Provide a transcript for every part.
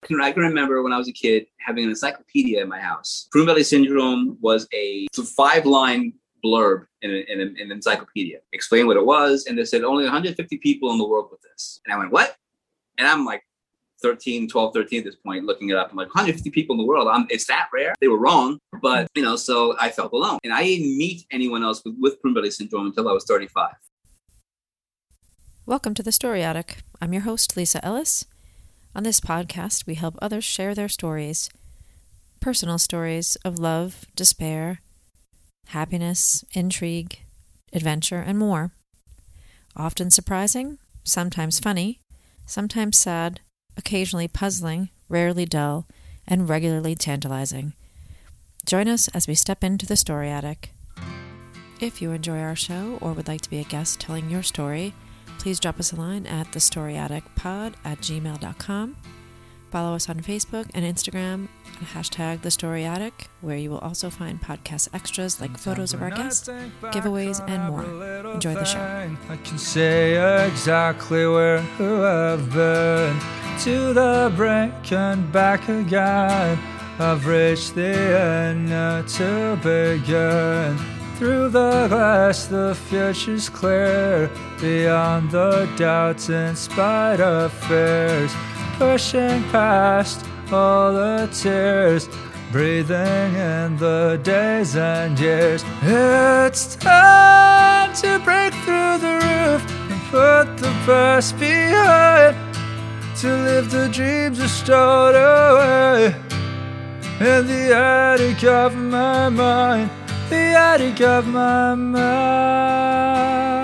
I can remember when I was a kid having an encyclopedia in my house. Prune belly syndrome was a 5-line blurb in an encyclopedia. Explain what it was, and they said only 150 people in the world with this. And I went, what? And I'm like 12, 13 at this point, looking it up. I'm like, 150 people in the world. It's that rare? They were wrong. But, so I felt alone. And I didn't meet anyone else with Prune belly syndrome until I was 35. Welcome to The Story Attic. I'm your host, Lisa Ellis. On this podcast, we help others share their stories, personal stories of love, despair, happiness, intrigue, adventure, and more. Often surprising, sometimes funny, sometimes sad, occasionally puzzling, rarely dull, and regularly tantalizing. Join us as we step into the Story Attic. If you enjoy our show or would like to be a guest telling your story, please drop us a line at thestoryaticpod@gmail.com. Follow us on Facebook and Instagram at hashtag #TheStoryAttic, where you will also find podcast extras like photos of our guests, giveaways, and more. Enjoy the show. I can say exactly where I've been, to the brink and back again. I've reached the end now to begin. Through the glass the future's clear, beyond the doubts in spite of fears. Pushing past all the tears, breathing in the days and years. It's time to break through the roof and put the past behind, to live the dreams that stowed away in the attic of my mind, the attic of my mind.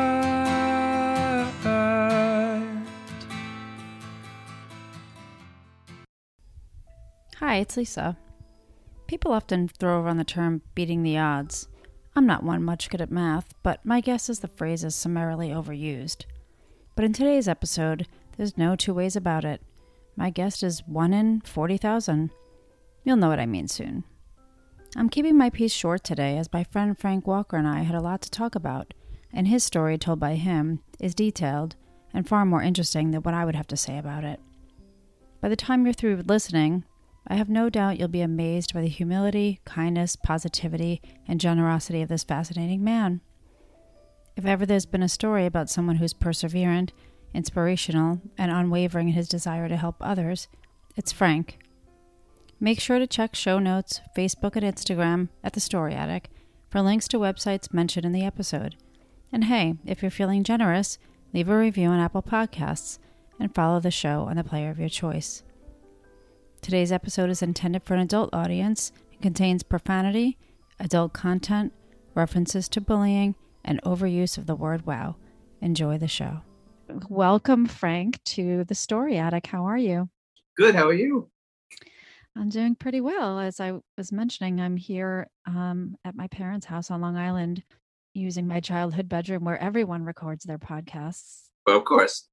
Hi, it's Lisa. People often throw around the term beating the odds. I'm not one much good at math, but my guess is the phrase is summarily overused. But in today's episode, there's no two ways about it. My guess is 1 in 40,000. You'll know what I mean soon. I'm keeping my piece short today as my friend Frank Walker and I had a lot to talk about, and his story told by him is detailed and far more interesting than what I would have to say about it. By the time you're through listening, I have no doubt you'll be amazed by the humility, kindness, positivity, and generosity of this fascinating man. If ever there's been a story about someone who's perseverant, inspirational, and unwavering in his desire to help others, it's Frank. Make sure to check show notes, Facebook, and Instagram at The Story Attic for links to websites mentioned in the episode. And hey, if you're feeling generous, leave a review on Apple Podcasts and follow the show on the player of your choice. Today's episode is intended for an adult audience and contains profanity, adult content, references to bullying, and overuse of the word wow. Enjoy the show. Welcome, Frank, to The Story Attic. How are you? Good. How are you? I'm doing pretty well. As I was mentioning, I'm here at my parents' house on Long Island using my childhood bedroom where everyone records their podcasts. Well, of course.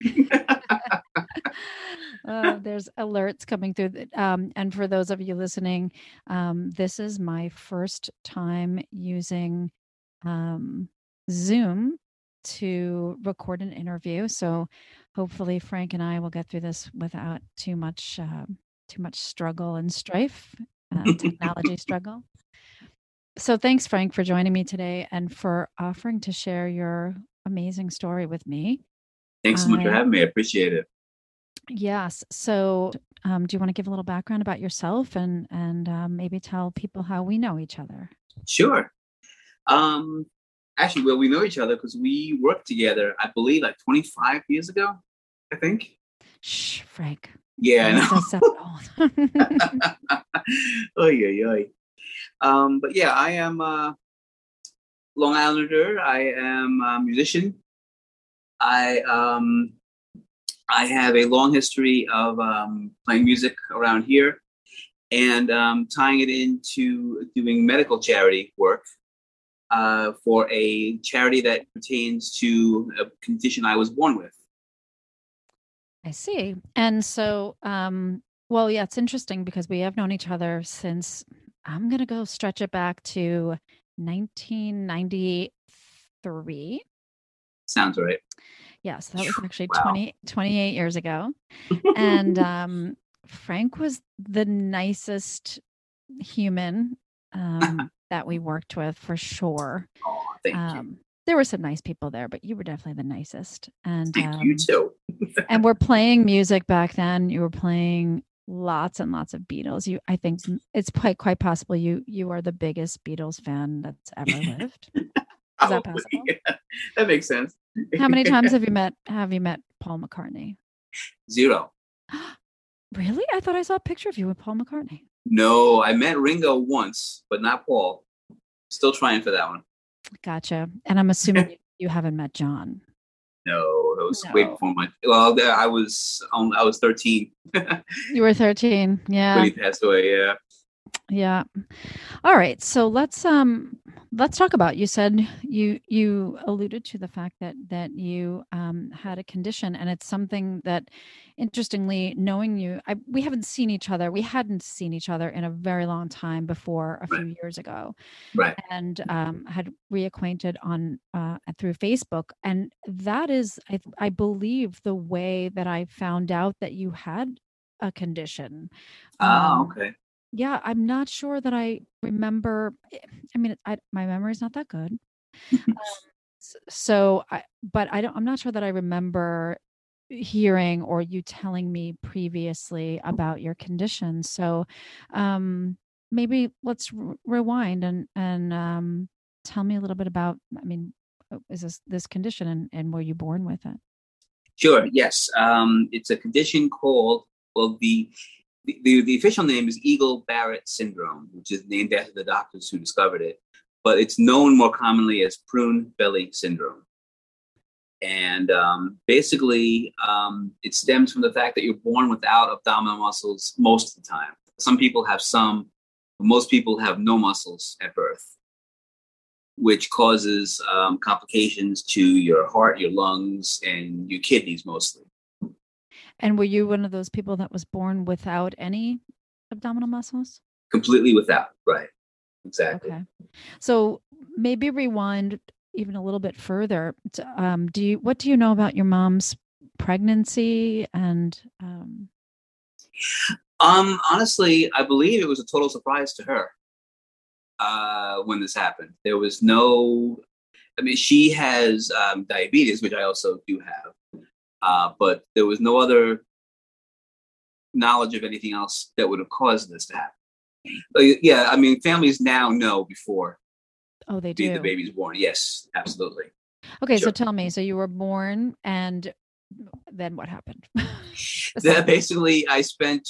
There's alerts coming through. And for those of you listening, this is my first time using Zoom to record an interview. So hopefully Frank and I will get through this without too much struggle and strife, technology struggle. So thanks, Frank, for joining me today and for offering to share your amazing story with me. Thanks so much for having me. I appreciate it. Yes. So do you want to give a little background about yourself and maybe tell people how we know each other? Sure. Actually, well, we know each other because we worked together, I believe, like 25 years ago, I think. Shh, Frank. Yeah, I know. That sound old. Oy, oy, oy. But yeah, I am a Long Islander. I am a musician. I have a long history of playing music around here and tying it into doing medical charity work for a charity that pertains to a condition I was born with. I see. And so, well, yeah, it's interesting because we have known each other since, I'm going to go stretch it back to 1993. Sounds right. Yes, that was actually Wow. 28 years ago. And Frank was the nicest human that we worked with for sure. Oh, thank you. There were some nice people there, but you were definitely the nicest. And Thank you too. and we're playing music back then. You were playing lots and lots of Beatles. I think it's quite possible you are the biggest Beatles fan that's ever lived. Is that possible? Yeah, that makes sense. How many times have you met Paul McCartney? 0. Really? I thought I saw a picture of you with Paul McCartney. No, I met Ringo once, but not Paul. Still trying for that one. Gotcha. And I'm assuming you haven't met John. No, that was way before my. Well, I was 13. You were 13. Yeah. When he passed away. Yeah. Yeah. All right. So let's talk about, you said you alluded to the fact that you had a condition, and it's something that, interestingly, knowing you, we hadn't seen each other in a very long time before a few years ago. Right. And had reacquainted on through Facebook. And that is, I believe, the way that I found out that you had a condition. Okay. Yeah, I'm not sure that I remember. I mean, my memory is not that good. I'm not sure that I remember hearing or you telling me previously about your condition. So maybe let's rewind and tell me a little bit about, I mean, is this condition and were you born with it? Sure. Yes. It's a condition called, well, the official name is Eagle-Barrett syndrome, which is named after the doctors who discovered it, but it's known more commonly as prune belly syndrome. And basically, it stems from the fact that you're born without abdominal muscles most of the time. Some people have some, but most people have no muscles at birth, which causes complications to your heart, your lungs, and your kidneys mostly. And were you one of those people that was born without any abdominal muscles? Completely without, right. Exactly. Okay. So maybe rewind even a little bit further. What do you know about your mom's pregnancy? And honestly, I believe it was a total surprise to her when this happened. There was she has diabetes, which I also do have. But there was no other knowledge of anything else that would have caused this to happen. Yeah, I mean, families now know before. Oh, they do. The baby's born. Yes, absolutely. Okay, sure. So tell me. So you were born, and then what happened? Basically, I spent,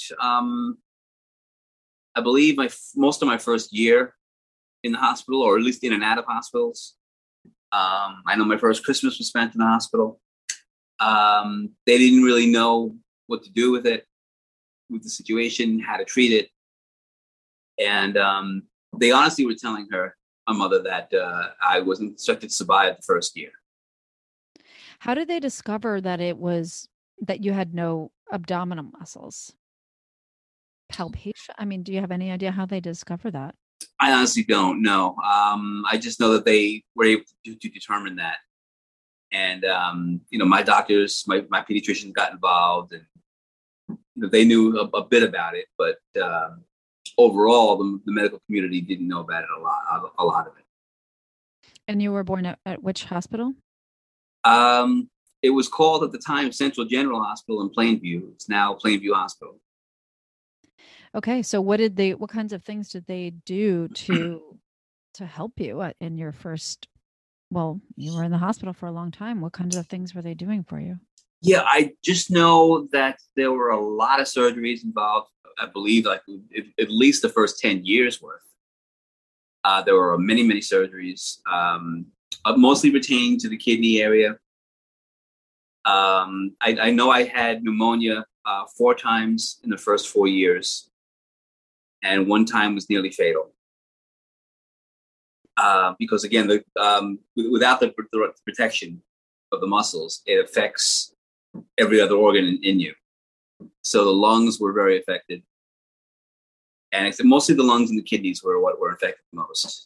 I believe, most of my first year in the hospital, or at least in and out of hospitals. I know my first Christmas was spent in the hospital. They didn't really know what to do with the situation, how to treat it. And they honestly were telling my mother, that I wasn't expected to survive the first year. How did they discover that that you had no abdominal muscles? Palpation? I mean, do you have any idea how they discover that? I honestly don't know. I just know that they were able to determine that. And, my doctors, my pediatricians got involved, and they knew a bit about it, but overall, the medical community didn't know about it a lot of it. And you were born at which hospital? It was called at the time Central General Hospital in Plainview. It's now Plainview Hospital. Okay, so what kinds of things did they do to help you in your first? Well, you were in the hospital for a long time. What kinds of things were they doing for you? Yeah, I just know that there were a lot of surgeries involved. I believe at least the first 10 years worth. There were many, many surgeries, mostly pertaining to the kidney area. I know I had pneumonia 4 times in the first 4 years, and 1 time was nearly fatal. Because again, without the protection of the muscles, it affects every other organ in you. So the lungs were very affected, and mostly the lungs and the kidneys were what were affected most.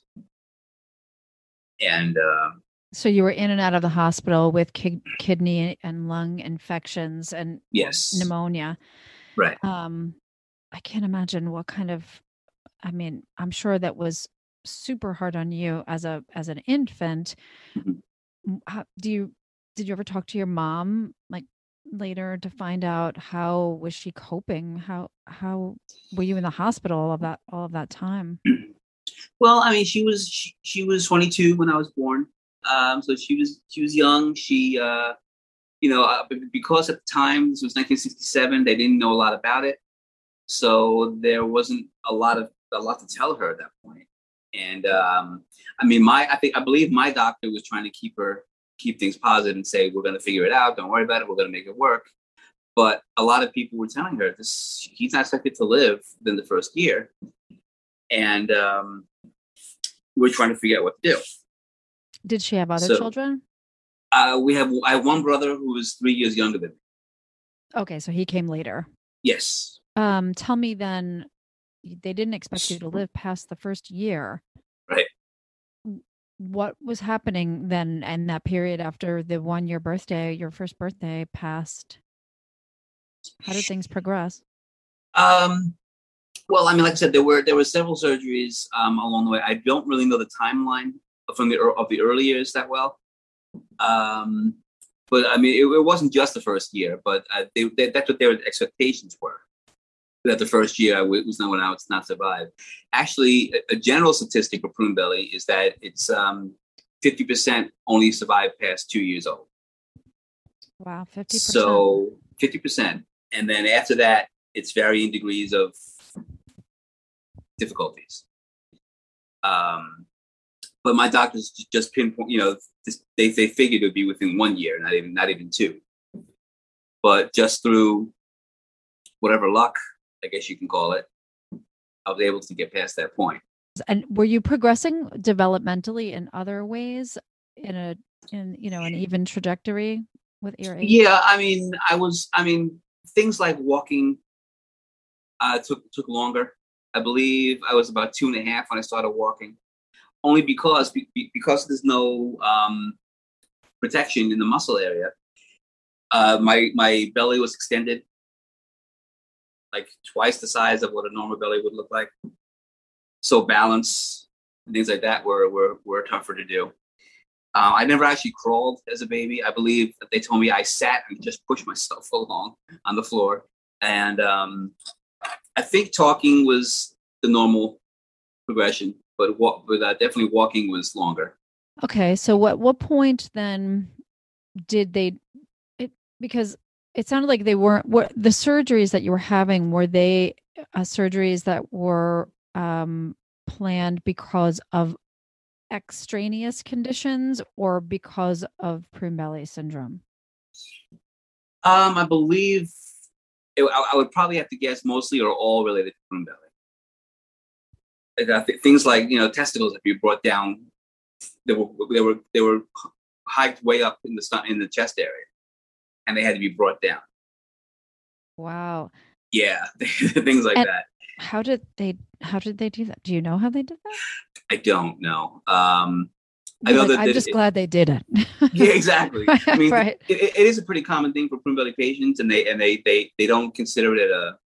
And so you were in and out of the hospital with kidney and lung infections and yes, pneumonia. Right. I can't imagine what kind of, I mean, I'm sure that was super hard on you as an infant. Mhm. Did you ever talk to your mom like later to find out how was she coping? How were you in the hospital all of that time? Well, I mean, she was 22 when I was born. So she was young. She because at the time this was 1967, they didn't know a lot about it, so there wasn't a lot to tell her at that point. And I mean, I believe my doctor was trying to keep things positive and say, we're going to figure it out. Don't worry about it. We're going to make it work. But a lot of people were telling her he's not expected to live within the first year. And we're trying to figure out what to do. Did she have other children? I have one brother who is 3 years younger than me. Okay, so he came later. Yes. Tell me then, they didn't expect you to live past the first year. Right. What was happening then in that period after the 1 year birthday, your first birthday passed? How did things progress? Well, I mean, like I said, there were several surgeries along the way. I don't really know the timeline of the early years that well. But I mean, it wasn't just the first year, but that's what their expectations were. That the first year was not when I would not survive. Actually, a general statistic for prune belly is that it's 50% only survive past 2 years old. Wow, 50%. So 50%, and then after that, it's varying degrees of difficulties. But my doctors just pinpoint, they figured it would be within 1 year, not even 2. But just through whatever luck, I guess you can call it, I was able to get past that point. And were you progressing developmentally in other ways in an even trajectory with your age? Yeah, I mean, things like walking took longer. I believe I was about 2.5 when I started walking. Only because there's no protection in the muscle area. My belly was extended like twice the size of what a normal belly would look like. So balance and things like that were tougher to do. I never actually crawled as a baby. I believe that they told me I sat and just pushed myself along on the floor. And I think talking was the normal progression, but definitely walking was longer. Okay, so what point then did because it sounded like they weren't, the surgeries that you were having, were they surgeries that were planned because of extraneous conditions or because of prune belly syndrome? I believe I would probably have to guess mostly or all related to prune belly. Things like testicles that you brought down, they were hiked way up in the chest area, and they had to be brought down. Wow. Yeah, things like that. How did they do that? Do you know how they did that? I don't know. I know I'm just glad they did it. Yeah, exactly. I mean, right. It is a pretty common thing for prune belly patients, and they don't consider it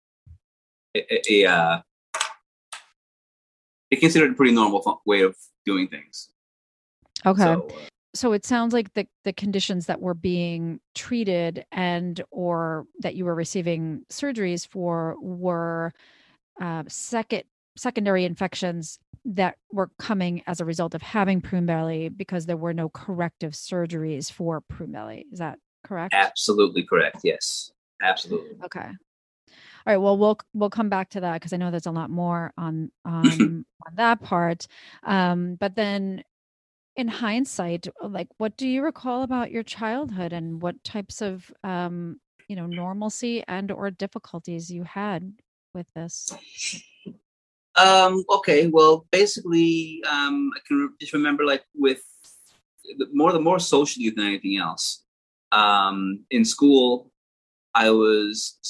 they consider it a pretty normal way of doing things. Okay. So it sounds like the conditions that were being treated and or that you were receiving surgeries for were secondary infections that were coming as a result of having prune belly because there were no corrective surgeries for prune belly. Is that correct? Absolutely correct. Yes, absolutely. Okay. All right. Well, we'll come back to that because I know there's a lot more on on that part. But then, in hindsight, like, what do you recall about your childhood and what types of normalcy and or difficulties you had with this? Okay. Well, basically, I can just remember with the more socially than anything else. In school, I was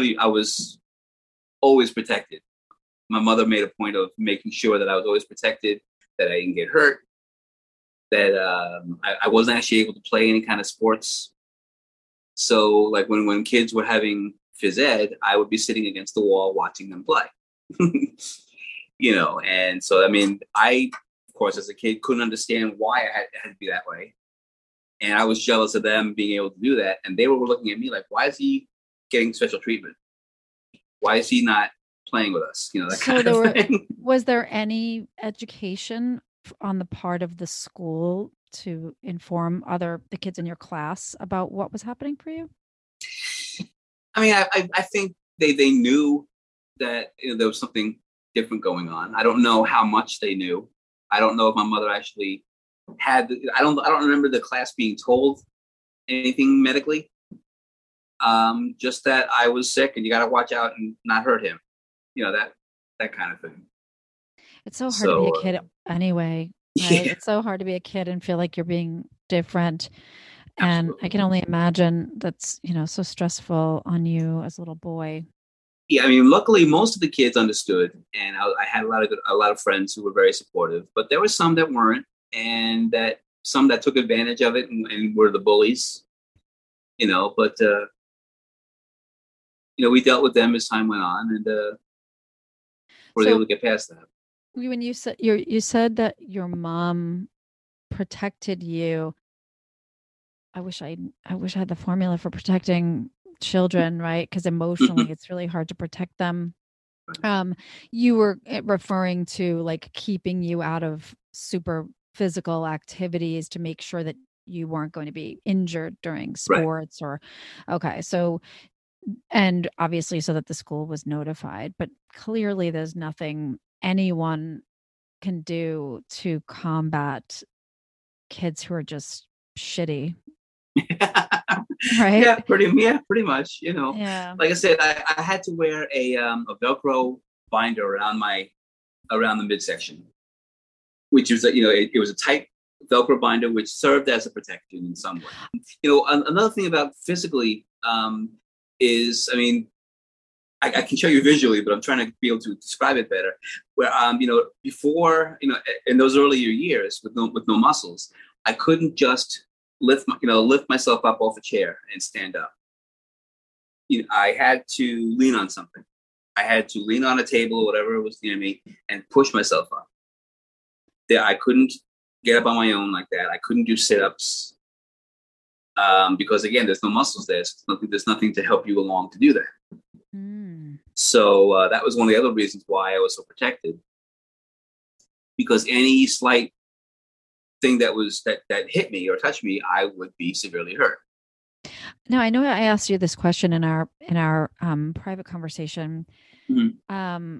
always protected. My mother made a point of making sure that I was always protected, that I didn't get hurt, that I wasn't actually able to play any kind of sports. So like when kids were having phys ed, I would be sitting against the wall watching them play. And so, I mean, I, of course, as a kid, couldn't understand why it had to be that way. And I was jealous of them being able to do that. And they were looking at me like, why is he getting special treatment? Why is he not playing with us? That kind of thing. Was there any education on the part of the school to inform the kids in your class about what was happening for you? I mean, I think they knew that there was something different going on. I don't know how much they knew. I don't know if my mother actually had. I don't remember the class being told anything medically. Just that I was sick and you got to watch out and not hurt him. That kind of thing. It's so hard to be a kid anyway. Right? Yeah. It's so hard to be a kid and feel like you're being different. And absolutely. I can only imagine that's, so stressful on you as a little boy. Yeah, I mean, luckily most of the kids understood, and I had a lot of friends who were very supportive. But there were some that weren't, and some that took advantage of it and were the bullies. But we dealt with them as time went on, and were able to get past that. When you said that your mom protected you, I wish I had the formula for protecting children, right? Because emotionally it's really hard to protect them. You were referring to like keeping you out of super physical activities to make sure that you weren't going to be injured during sports, right? Okay, so, and obviously so that the school was notified, but clearly there's nothing anyone can do to combat kids who are just shitty. Right? Yeah, pretty much. Yeah. Like I said, I had to wear a Velcro binder around the midsection, which was it was a tight Velcro binder which served as a protection in some way. Another thing about physically is, I mean, I can show you visually, but I'm trying to be able to describe it better. Where before in those earlier years with no muscles, I couldn't just lift myself up off a chair and stand up. I had to lean on something. I had to lean on a table or whatever was near me and push myself up. I couldn't get up on my own like that. I couldn't do sit-ups because again, there's no muscles there. So there's nothing to help you along to do that. So that was one of the other reasons why I was so protected, because any slight thing that hit me or touched me, I would be severely hurt. Now, I know I asked you this question in our private conversation. Mm-hmm.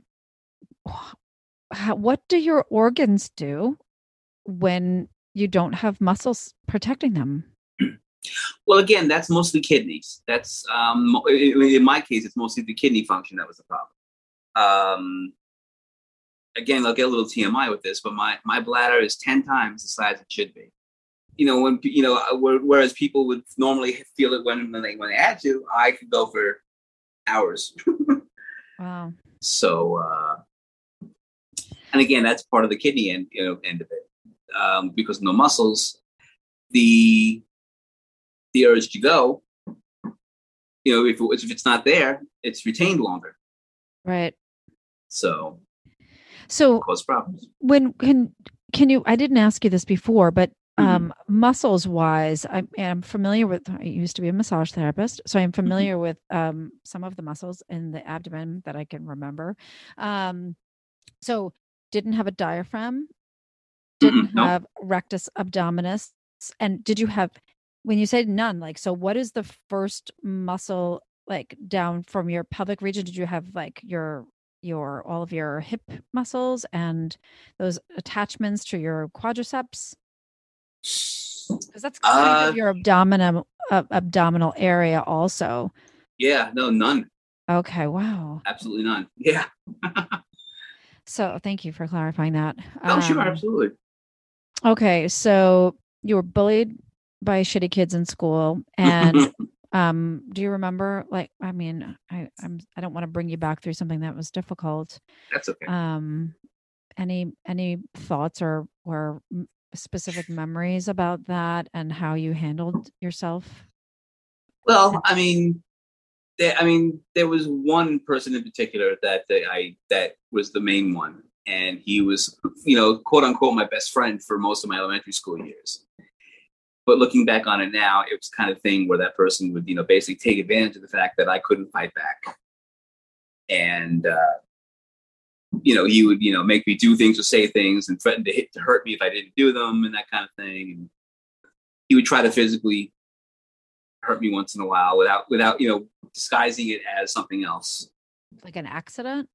What do your organs do when you don't have muscles protecting them? Well, again, that's mostly kidneys. That's in my case, it's mostly the kidney function that was the problem. Again, I'll get a little TMI with this, but my bladder is 10 times the size it should be. Whereas people would normally feel it when they had to, I could go for hours. Wow. So, and again, that's part of the kidney end of it, because no muscles, the urge to go, if it's not there, it's retained longer. Right. So cause problems. When can you? I didn't ask you this before, but muscles wise, I'm familiar with. I used to be a massage therapist, so I'm familiar with some of the muscles in the abdomen that I can remember. So didn't have a diaphragm, didn't have rectus abdominis, and did you have? When you said none, like, so what is the first muscle, like down from your pelvic region? Did you have like your all of your hip muscles and those attachments to your quadriceps? Because that's kind of your abdominal area also. Yeah, no, none. Okay, wow. Absolutely none. Yeah. So thank you for clarifying that. Oh, sure, absolutely. Okay, so you were bullied by shitty kids in school, and do you remember, like, I mean, I don't want to bring you back through something that was difficult. That's okay. Any thoughts or specific memories about that and how you handled yourself? Well, I mean, there was one person in particular that was the main one, and he was, quote unquote, my best friend for most of my elementary school years. But looking back on it now, it was the kind of thing where that person would, basically take advantage of the fact that I couldn't fight back, and he would, make me do things or say things and threaten to hurt me if I didn't do them and that kind of thing. And he would try to physically hurt me once in a while without disguising it as something else, like an accident.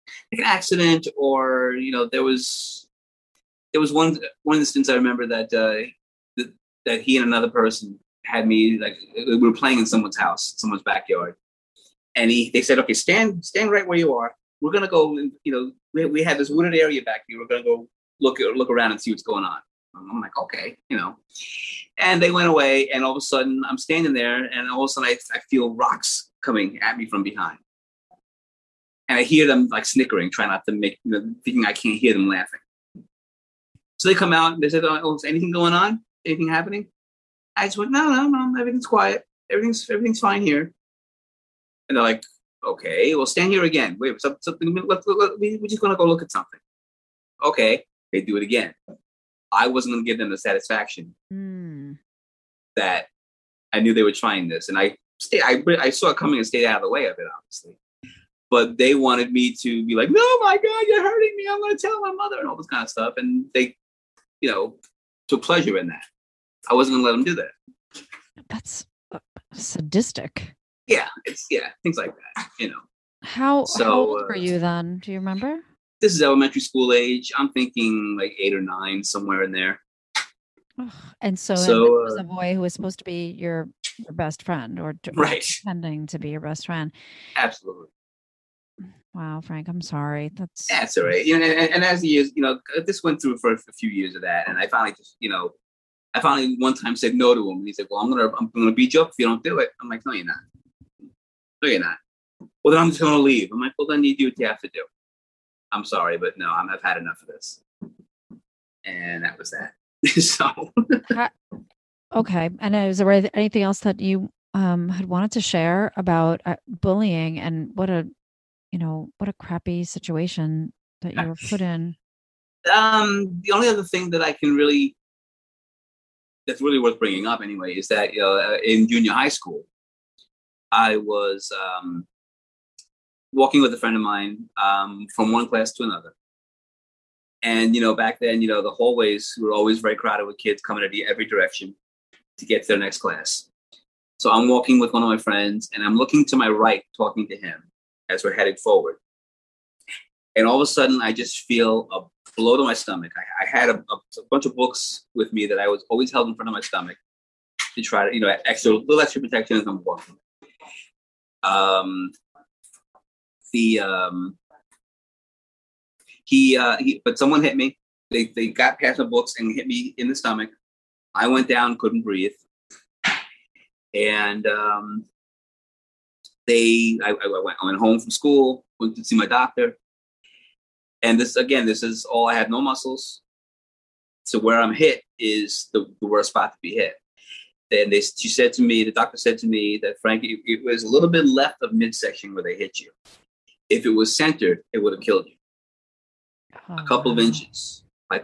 Or there was one instance I remember that that he and another person had me, like, we were playing in someone's house, someone's backyard, and they said, okay, stand right where you are. We're gonna go. We had this wooded area back here. We're gonna go look around and see what's going on. I'm like, okay, And they went away, and all of a sudden, I'm standing there, and all of a sudden, I feel rocks coming at me from behind, and I hear them like snickering, trying not to make, thinking I can't hear them laughing. So they come out and they said, "Oh, is anything going on? Anything happening?" I just went, "No, everything's quiet. Everything's fine here." And they're like, "Okay, well, stand here again. Wait, something. We're just gonna go look at something." Okay, they do it again. I wasn't going to give them the satisfaction that I knew they were trying this, and I saw it coming and stayed out of the way of it, obviously. But they wanted me to be like, "No, my God, you're hurting me! I'm going to tell my mother," and all this kind of stuff. And they, took pleasure in that. I wasn't going to let them do that. That's sadistic. Yeah, things like that. How old were you then? Do you remember? This is elementary school age. I'm thinking like 8 or 9, somewhere in there. And so it was a boy who was supposed to be your best friend, or right, pretending to be your best friend. Absolutely. Wow, Frank, I'm sorry. That's all right. And as the years, this went through for a few years of that, and I finally just, I finally one time said no to him, and he said, "Well, I'm gonna beat you up if you don't do it." I'm like, "No, you're not. No, you're not." "Well, then I'm just gonna leave." I'm like, "Well, then you do what you have to do. I'm sorry, but no, I've had enough of this." And that was that. So. Okay. And is there anything else that you had wanted to share about bullying, and what a crappy situation that you were put in? The only other thing that that's really worth bringing up anyway, is that in junior high school, I was walking with a friend of mine from one class to another. And, back then, the hallways were always very crowded with kids coming at every direction to get to their next class. So I'm walking with one of my friends, and I'm looking to my right, talking to him as we're headed forward. And all of a sudden, I just feel a blow to my stomach. I had a bunch of books with me that I was always held in front of my stomach to try to, little extra protection as I'm walking. But someone hit me. They got past the books and hit me in the stomach. I went down, couldn't breathe, and I went home from school, went to see my doctor, and this is all I had, no muscles. So where I'm hit is the worst spot to be hit. Then the doctor said to me that, "Frank, it was a little bit left of midsection where they hit you. If it was centered, it would have killed you." A couple of inches would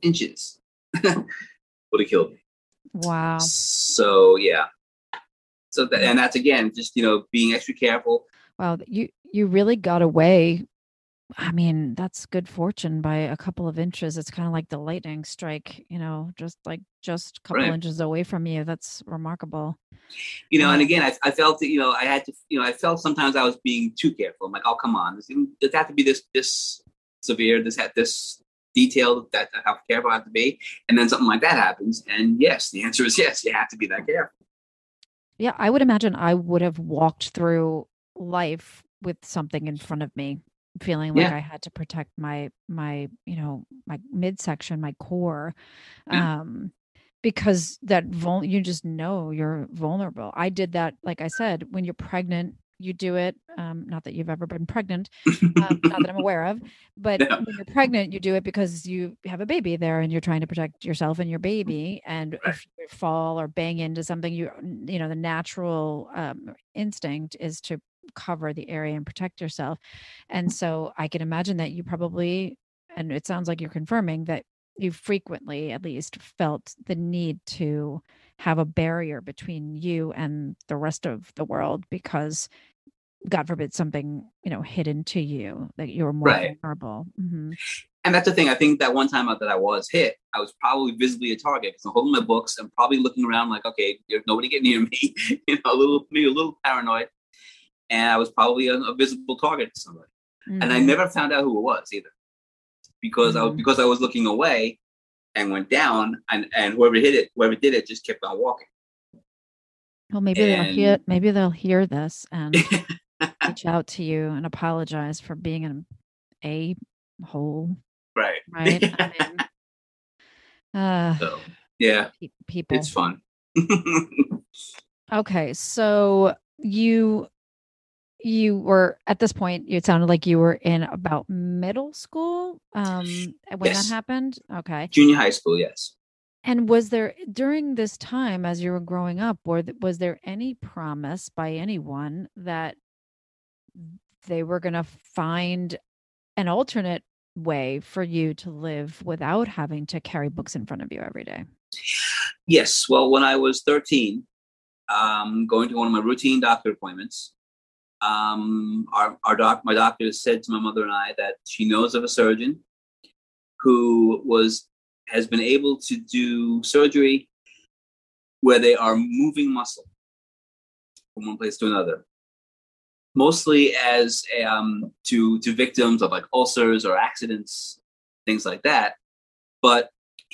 have killed me. Wow. So yeah. So and that's, again, just being extra careful. Wow, you really got away. I mean, that's good fortune by a couple of inches. It's kind of like the lightning strike, just a couple inches away from you. That's remarkable. And again, I felt that, I had to, I felt sometimes I was being too careful. I'm like, "Oh, come on, does it have to be this severe, this detailed, that how careful I have to be?" And then something like that happens, and yes, the answer is yes, you have to be that careful. Yeah, I would imagine I would have walked through life with something in front of me, feeling like I had to protect my my midsection, my core, because that you just know you're vulnerable. I did that, like I said, when you're pregnant, you do it. Not that you've ever been pregnant, not that I'm aware of, but No. when you're pregnant, you do it because you have a baby there and you're trying to protect yourself and your baby. And Right. if you fall or bang into something, the natural instinct is to cover the area and protect yourself. And so I can imagine that you probably, and it sounds like you're confirming that you frequently at least felt the need to have a barrier between you and the rest of the world because God forbid something, hit into you, that you were more Right. vulnerable. Mm-hmm. And that's the thing. I think that one time that I was hit, I was probably visibly a target because I'm holding my books and probably looking around like, okay, there's nobody get near me, a little paranoid. And I was probably a visible target to somebody. Mm-hmm. And I never found out who it was either because I was looking away and went down and whoever did it just kept on walking. Well, maybe they'll hear this and reach out to you and apologize for being an a-hole. Right. So, yeah. People. It's fun. Okay. So you were at this point, it sounded like you were in about middle school when Yes. that happened. Okay. Junior high school, yes. And was there, during this time as you were growing up, was there any promise by anyone that they were going to find an alternate way for you to live without having to carry books in front of you every day? Yes. Well, when I was 13, going to one of my routine doctor appointments, my doctor said to my mother and I that she knows of a surgeon who has been able to do surgery where they are moving muscle from one place to another, mostly as to victims of like ulcers or accidents, things like that. But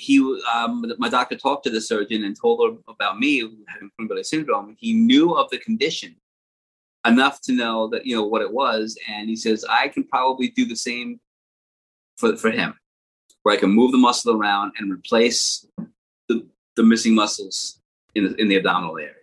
my doctor talked to the surgeon and told her about me having Prader-Willi syndrome. He knew of the condition enough to know that what it was, and he says I can probably do the same for him, where I can move the muscle around and replace the missing muscles in the abdominal area.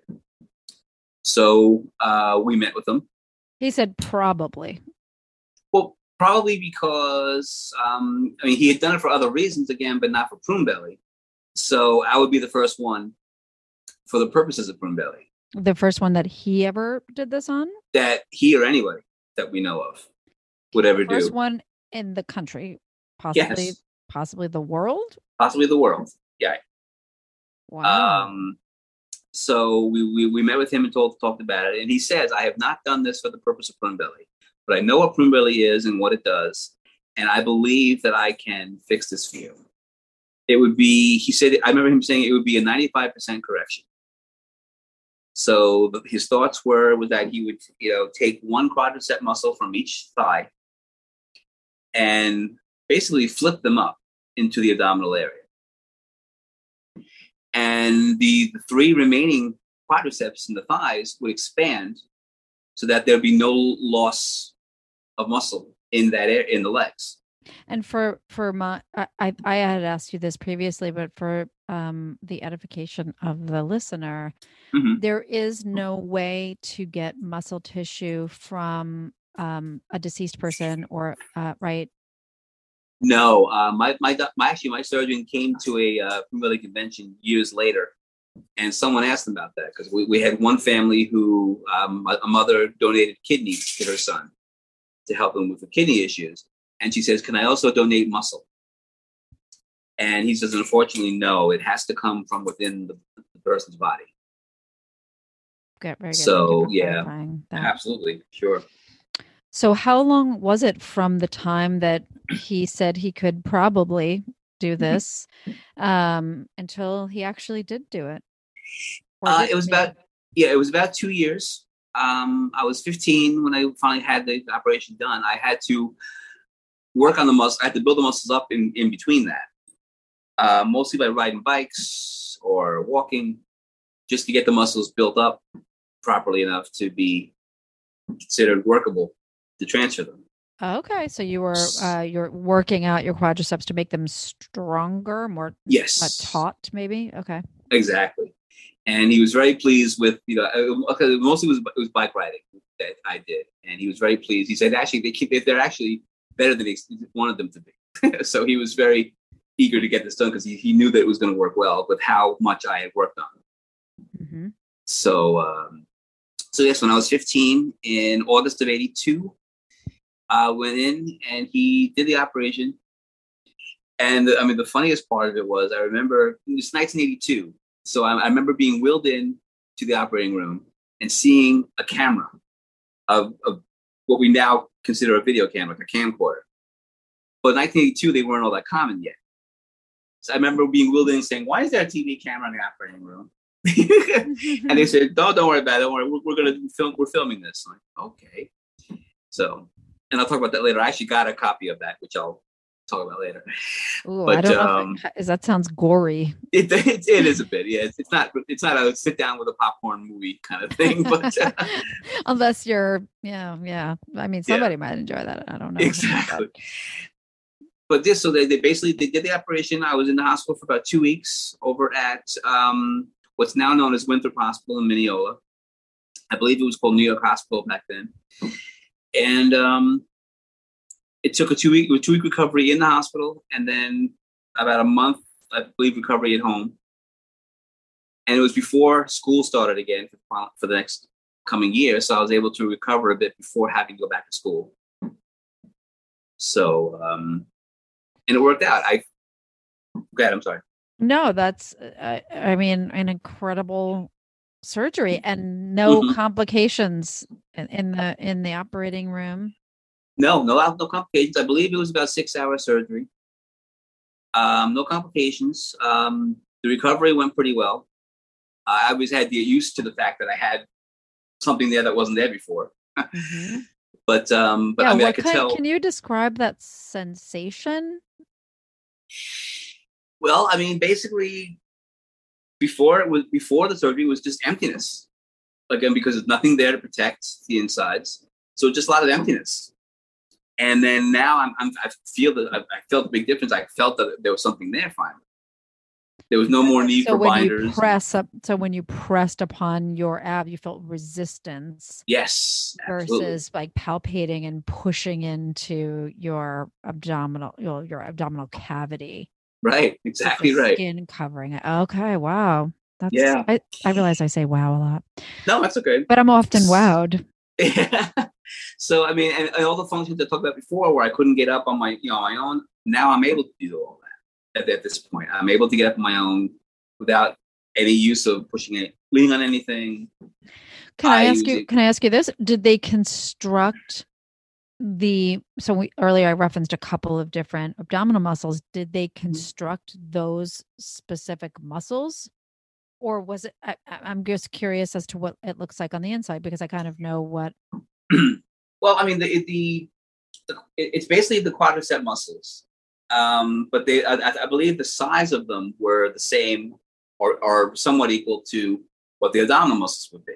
So we met with him. He said probably. Well, probably because he had done it for other reasons again, but not for prune belly. So I would be the first one for the purposes of prune belly. The first one that he ever did this on? That he or anybody that we know of would ever do. First one in the country, possibly. Yes. Possibly the world? Possibly the world, yeah. Wow. So we met with him and talked about it. And he says, I have not done this for the purpose of prune belly, but I know what prune belly is and what it does. And I believe that I can fix this for you. It would be, he said, I remember him saying it would be a 95% correction. So his thoughts was that he would, take one quadricep muscle from each thigh and basically flip them up into the abdominal area. And the three remaining quadriceps in the thighs would expand so that there'd be no loss of muscle in that area, in the legs. And for my, I had asked you this previously, but for the edification of the listener, Mm-hmm. there is no way to get muscle tissue from a deceased person, or right? No, my surgeon came to a Prader-Willi convention years later, and someone asked him about that because we had one family who a mother donated kidneys to her son to help him with the kidney issues, and she says, "Can I also donate muscle?" And he says, "Unfortunately, no. It has to come from within the person's body." Okay, very good. So Thank you for yeah, clarifying that. absolutely, sure. So how long was it from the time that he said he could probably do this until he actually did do it? It was about 2 years. I was 15 when I finally had the operation done. I had to work on the muscle. I had to build the muscles up in between that, mostly by riding bikes or walking, just to get the muscles built up properly enough to be considered workable to transfer them. Okay, so you were you're working out your quadriceps to make them stronger, more taut, maybe. Okay, exactly. And he was very pleased with mostly it was bike riding. that I did, and he was very pleased. He said, actually, they're actually better than he wanted them to be. So he was very eager to get this done because he knew that it was going to work well with how much I had worked on it. Mm-hmm. So yes, when I was 15 in August of '82, I went in and he did the operation. And I mean, the funniest part of it was I remember it was 1982. So I remember being wheeled in to the operating room and seeing a camera of what we now consider a video camera, like a camcorder. But in 1982, they weren't all that common yet. So I remember being wheeled in and saying, "Why is there a TV camera in the operating room?" And they said, "Don't worry about it. Don't worry. We're going to film. We're filming this." I'm like, okay. So, and I'll talk about that later. I actually got a copy of that, which I'll talk about later. Ooh, but I don't know if that sounds gory. It is a bit. Yeah, it's not a sit down with a popcorn movie kind of thing. But unless you're, yeah. I mean, somebody might enjoy that. I don't know exactly. But so they basically did the operation. I was in the hospital for about 2 weeks over at what's now known as Winthrop Hospital in Mineola. I believe it was called New York Hospital back then. And it took a 2-week recovery in the hospital, and then about a month, I believe, recovery at home. And it was before school started again for the next coming year, so I was able to recover a bit before having to go back to school. So, and it worked out. Go ahead, I'm sorry. No, that's, I mean, an incredible surgery and no complications in the operating room. No complications. I believe it was about 6-hour surgery. No complications. The recovery went pretty well. I always had to get used to the fact that I had something there that wasn't there before. Mm-hmm. But I mean, I could tell. Can you describe that sensation? Well, I mean, basically, before the surgery, it was just emptiness. Again, because there's nothing there to protect the insides, so just a lot of emptiness. And then now I felt a big difference. I felt that there was something there finally. There was no more need for binders. So when you pressed upon your ab, you felt resistance. Yes, versus absolutely. Like palpating and pushing into your abdominal cavity. Right, exactly right. Skin covering it. Okay, wow. I realize I say wow a lot. No, that's okay. But I'm often wowed. Yeah. So I mean, and all the functions I talked about before, where I couldn't get up on my own. Now I'm able to do all that. At this point, I'm able to get up on my own without any use of leaning on anything. Can I ask you this? Did they construct earlier I referenced a couple of different abdominal muscles. Did they construct those specific muscles? Or was it, I'm just curious as to what it looks like on the inside, because I kind of know what. Well, I mean, it's basically the quadricep muscles. But I believe the size of them were the same or somewhat equal to what the abdominal muscles would be.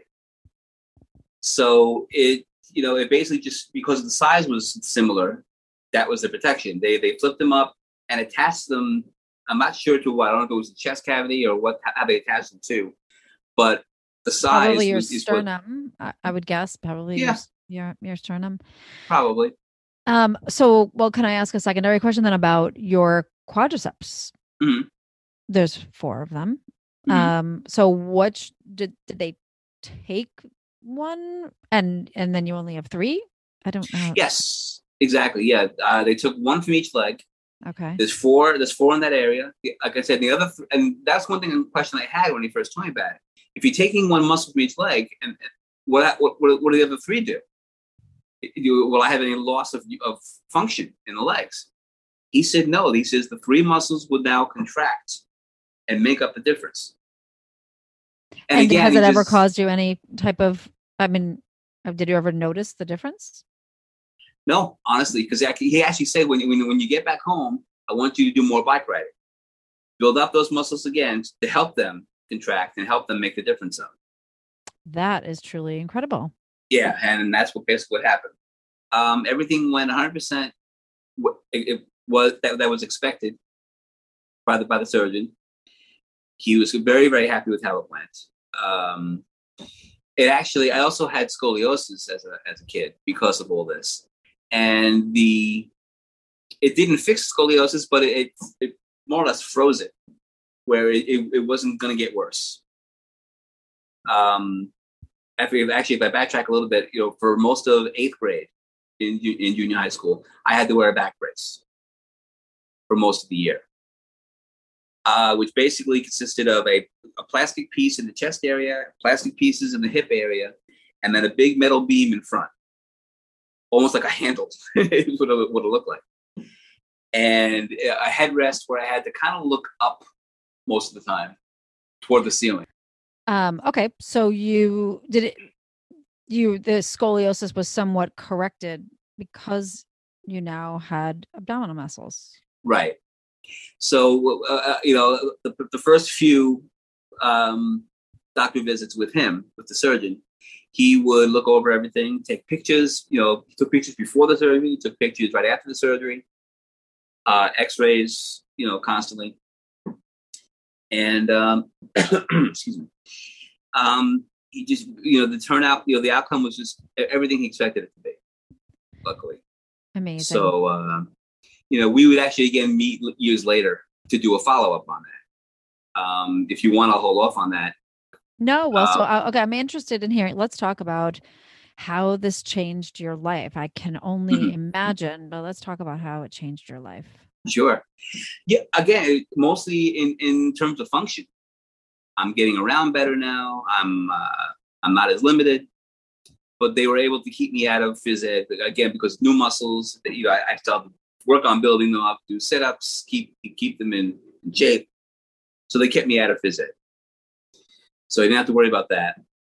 So it basically just because the size was similar, that was the protection. They flipped them up and attached them. I'm not sure to what. I don't know if it was the chest cavity or how they attached them to, but the size probably your sternum. I would guess probably your sternum. Probably. So, can I ask a secondary question then about your quadriceps? Mm-hmm. There's 4 of them. Mm-hmm. So which did they take one and then you only have 3? I don't know. Yes, exactly. Yeah. They took one from each leg. Okay. There's 4 in that area. Like I said, the other and that's one question I had when he first told me about it. If you're taking one muscle from each leg, and what do the other 3 do? Will I have any loss of function in the legs? He said no. He says the 3 muscles would now contract and make up the difference. And again, has it ever caused you any type of? I mean, did you ever notice the difference? No, honestly, because he actually said when you get back home, I want you to do more bike riding. Build up those muscles again to help them contract and help them make the difference of. That is truly incredible. Yeah, and that's basically what happened. Everything went 100%. It was that was expected by the surgeon. He was very, very happy with how it went. I also had scoliosis as a kid because of all this. And it didn't fix scoliosis, but it more or less froze it, where it wasn't going to get worse. If I backtrack a little bit, for most of 8th grade in junior high school, I had to wear a back brace for most of the year, which basically consisted of a plastic piece in the chest area, plastic pieces in the hip area, and then a big metal beam in front, almost like a handle. Is what it looked like. And a headrest where I had to kind of look up most of the time toward the ceiling. Okay, so the scoliosis was somewhat corrected because you now had abdominal muscles. Right. So, the first few doctor visits with the surgeon, he would look over everything, take pictures. He took pictures before the surgery, he took pictures right after the surgery, x-rays, constantly. And, excuse me. He just, the turnout, the outcome was just everything he expected it to be, luckily. Amazing. So, we would actually again meet years later to do a follow-up on that. If you want to hold off on that. No, well, okay, I'm interested in hearing. Let's talk about how this changed your life. I can only imagine, but let's talk about how it changed your life. Sure. Yeah, again, mostly in terms of function. I'm getting around better now. I'm not as limited, but they were able to keep me out of phys ed again because new muscles. I started to work on building them up, do sit-ups, keep them in shape. So they kept me out of phys ed. So I didn't have to worry about that.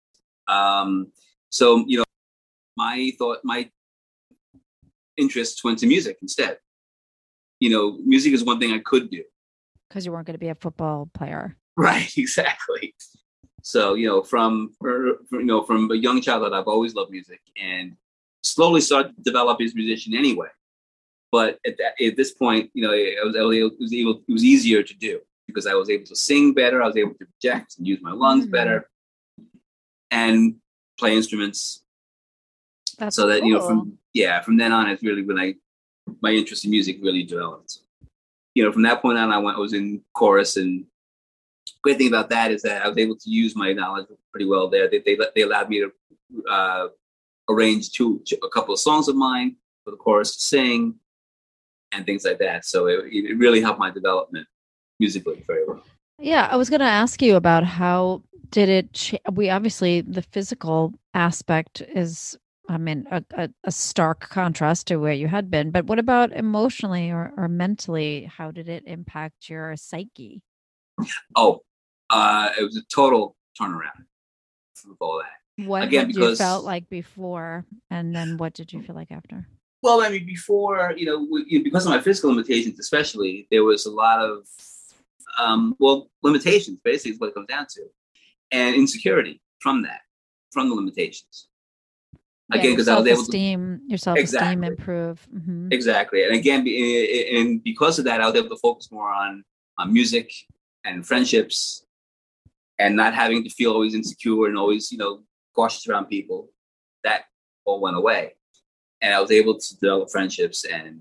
So my interests went to music instead. Music is one thing I could do. Because you weren't going to be a football player. Right, exactly. So, from a young childhood, I've always loved music and slowly started to develop as a musician anyway. But at this point, it was easier to do because I was able to sing better. I was able to project and use my lungs better and play instruments. That's so that, cool. from then on, it's really when my interest in music really developed. From that point on, I was in chorus, and great thing about that is that I was able to use my knowledge pretty well there. They allowed me to arrange a couple of songs of mine for the chorus to sing and things like that. So it really helped my development musically very well. Yeah, I was going to ask you about how did it we obviously the physical aspect is a stark contrast to where you had been, but what about emotionally or mentally? How did it impact your psyche? Oh, it was a total turnaround with all that. What you felt like before, and then what did you feel like after? Well, before, because of my physical limitations, especially, there was a lot of, limitations, basically, is what it comes down to, and insecurity from the limitations. Again, because I was able to your self-esteem improve. Mm-hmm. Exactly, and again, and because of that, I was able to focus more on music and friendships, and not having to feel always insecure and always, cautious around people. That all went away, and I was able to develop friendships and,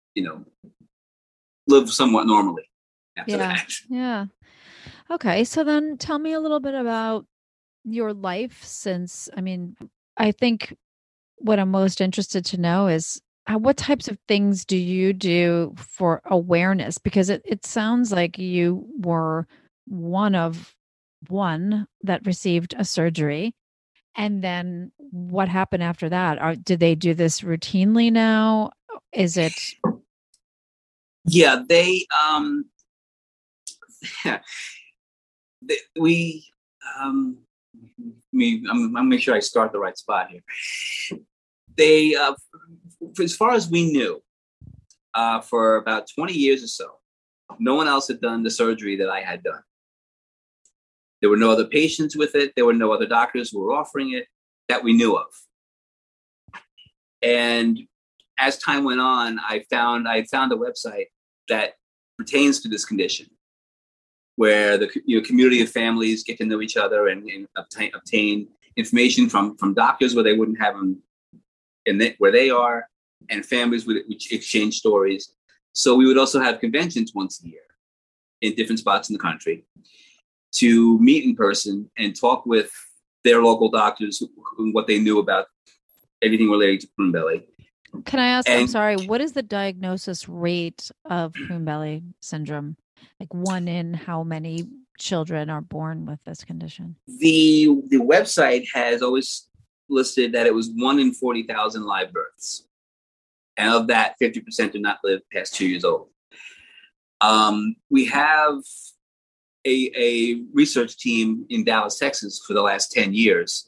live somewhat normally after that. Yeah. Okay, so then tell me a little bit about your life since. I think what I'm most interested to know is what types of things do you do for awareness? Because it sounds like you were one that received a surgery. And then what happened after that? Did they do this routinely now? Is it? Yeah, I'm gonna make sure I start the right spot here. They, as far as we knew, for about 20 years or so, no one else had done the surgery that I had done. There were no other patients with it. There were no other doctors who were offering it that we knew of. And as time went on, I found a website that pertains to this condition, where the community of families get to know each other and obtain information from doctors where they wouldn't have them where they are, and families would exchange stories. So we would also have conventions once a year in different spots in the country to meet in person and talk with their local doctors what they knew about everything relating to prune belly. Can I ask, I'm sorry, what is the diagnosis rate of prune belly syndrome? Like 1 in how many children are born with this condition? The website has always listed that it was 1 in 40,000 live births. And of that, 50% do not live past 2 years old. We have a research team in Dallas, Texas for the last 10 years.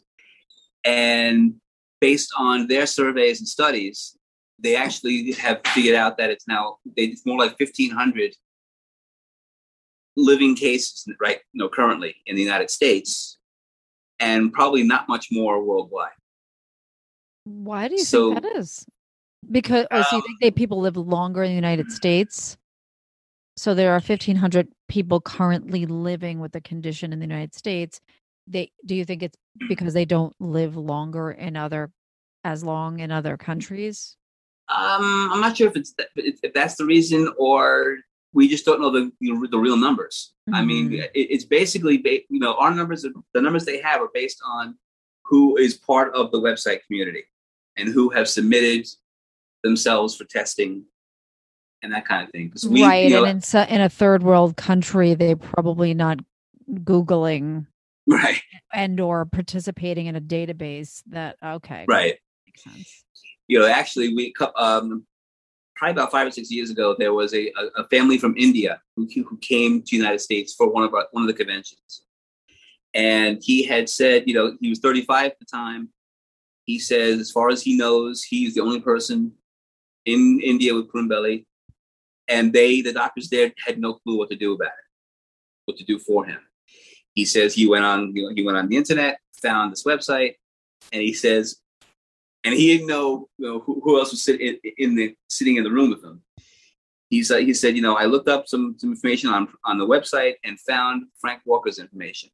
And based on their surveys and studies, they actually have figured out that it's more like 1,500 living cases, right? Currently in the United States, and probably not much more worldwide. Why do you think that is? Because so you think people live longer in the United States? So there are 1,500 people currently living with the condition in the United States. Do you think it's because they don't live longer as long in other countries? I'm not sure if that's the reason, or we just don't know the real numbers. Mm-hmm. I mean, it's basically our numbers. The numbers they have are based on who is part of the website community and who have submitted themselves for testing and that kind of thing. And in a third world country, they're probably not Googling, right, and or participating in a database. Okay, right, makes sense. Actually, we probably about 5 or 6 years ago, there was a family from India who came to the United States for one of the conventions, and he had said, he was 35 at the time. He says, as far as he knows, he's the only person in India with prune belly, and the doctors there had no clue what to do about it, what to do for him. He says he went on the internet, found this website, and he says, and he didn't know, who else was sitting in the room with him. He said, I looked up some information on the website and found Frank Walker's information,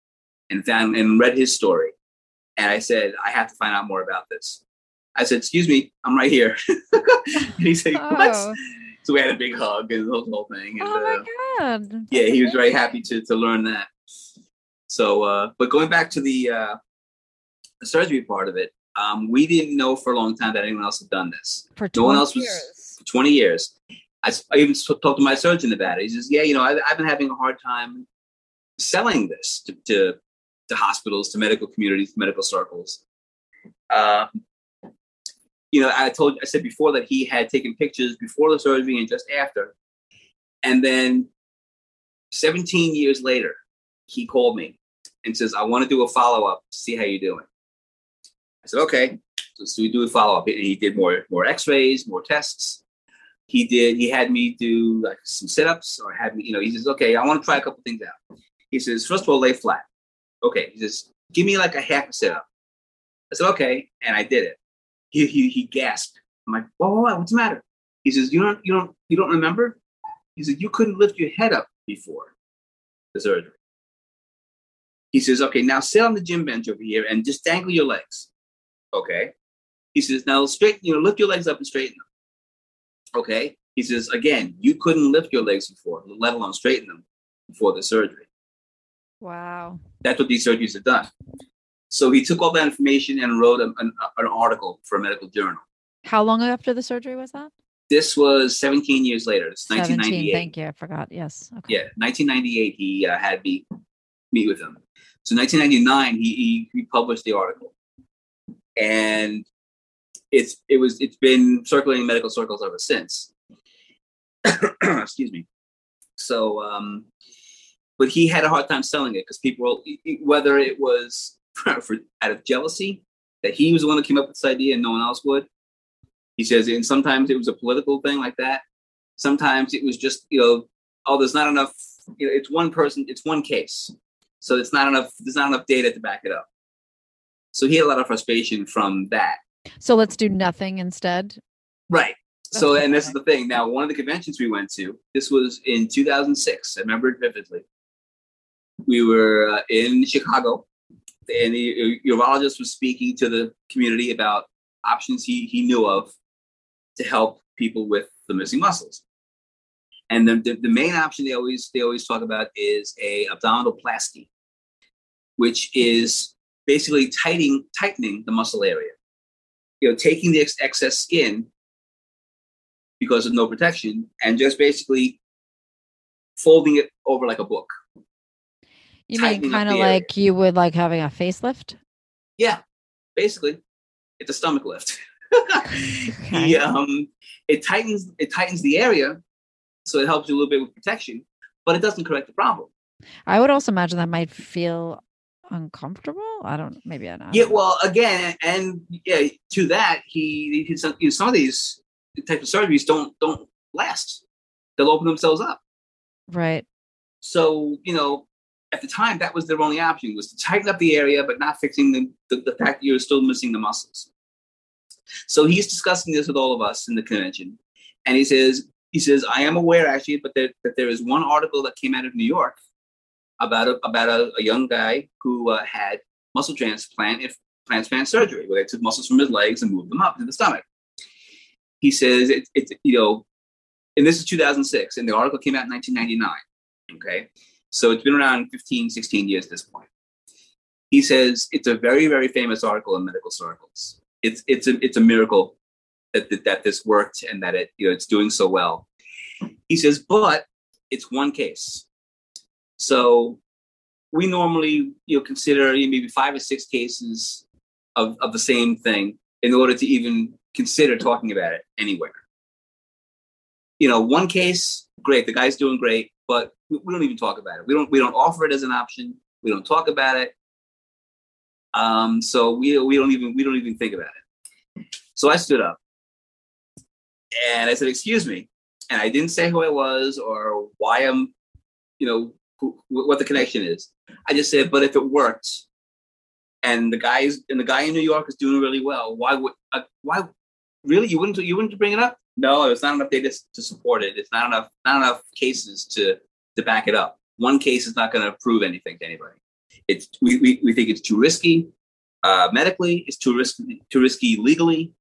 and read his story. And I said, I have to find out more about this. I said, excuse me, I'm right here. And he said, what? So we had a big hug and the whole thing. And, oh my God. Yeah, he was very happy to learn that. So, but going back to the surgery part of it, we didn't know for a long time that anyone else had done this. For 20 years. For 20 years. I even talked to my surgeon about it. He says, yeah, I've been having a hard time selling this to hospitals, to medical communities, to medical circles. I said before that he had taken pictures before the surgery and just after. And then 17 years later, he called me and says, I want to do a follow-up to see how you're doing. I said, okay. So we do a follow-up. And he did more x-rays, more tests. He had me do like some sit-ups, or had me, he says, okay, I want to try a couple things out. He says, first of all, lay flat. Okay. He says, give me like a half a sit-up. I said, okay. And I did it. He gasped. I'm like, whoa, what's the matter? He says, you don't remember? He said, you couldn't lift your head up before the surgery. He says, okay, now sit on the gym bench over here and just dangle your legs. Okay. He says, now lift your legs up and straighten them. Okay. He says, again, you couldn't lift your legs before, let alone straighten them before the surgery. Wow. That's what these surgeries have done. So he took all that information and wrote an article for a medical journal. How long after the surgery was that? This was 17 years later. It's 1998. Thank you. I forgot. Yes. Okay. Yeah, 1998. He had me meet with him. So 1999, he published the article, and it's been circulating in medical circles ever since. Excuse me. So, but he had a hard time selling it because people, whether it was out of jealousy that he was the one who came up with this idea and no one else would. He says, and sometimes it was a political thing like that. Sometimes it was just, there's not enough, it's one person, it's one case. So there's not enough data to back it up. So he had a lot of frustration from that. So let's do nothing instead. Right. So, and this is the thing. Now, one of the conventions we went to, this was in 2006. I remember it vividly. We were in Chicago. and the urologist was speaking to the community about options he knew of to help people with the missing muscles. And the main option they always talk about is a abdominoplasty, which is basically tightening the muscle area. Taking the excess skin because of no protection and just basically folding it over like a book. You mean kind of like you would like having a facelift? Yeah, basically. It's a stomach lift. Okay. It tightens the area, so it helps you a little bit with protection, but it doesn't correct the problem. I would also imagine that might feel uncomfortable. Maybe I don't. Yeah, well, again, and yeah, to that, some of these types of surgeries don't last. They'll open themselves up. Right. So, at the time, that was their only option, was to tighten up the area, but not fixing the fact that you're still missing the muscles. So he's discussing this with all of us in the convention. And he says, I am aware, actually, but that there is one article that came out of New York about a young guy who had muscle transplant surgery, where they took muscles from his legs and moved them up to the stomach. He says, and this is 2006, and the article came out in 1999, okay? So it's been around 15, 16 years at this point. He says it's a very, very famous article in medical circles. It's a miracle that this worked and that it's doing so well. He says, but it's one case. So we normally consider maybe 5 or 6 cases of the same thing in order to even consider talking about it anywhere. One case, great, the guy's doing great, but we don't even talk about it. We don't offer it as an option. We don't talk about it. So we don't even think about it. So I stood up and I said, "Excuse me," and I didn't say who I was or why I'm, what the connection is. I just said, "But if it worked, and the guy in New York is doing really well, why really you wouldn't bring it up?" No, there's not enough data to support it. It's not enough cases to back it up. One case is not going to prove anything to anybody. We think it's too risky medically. It's too risky legally.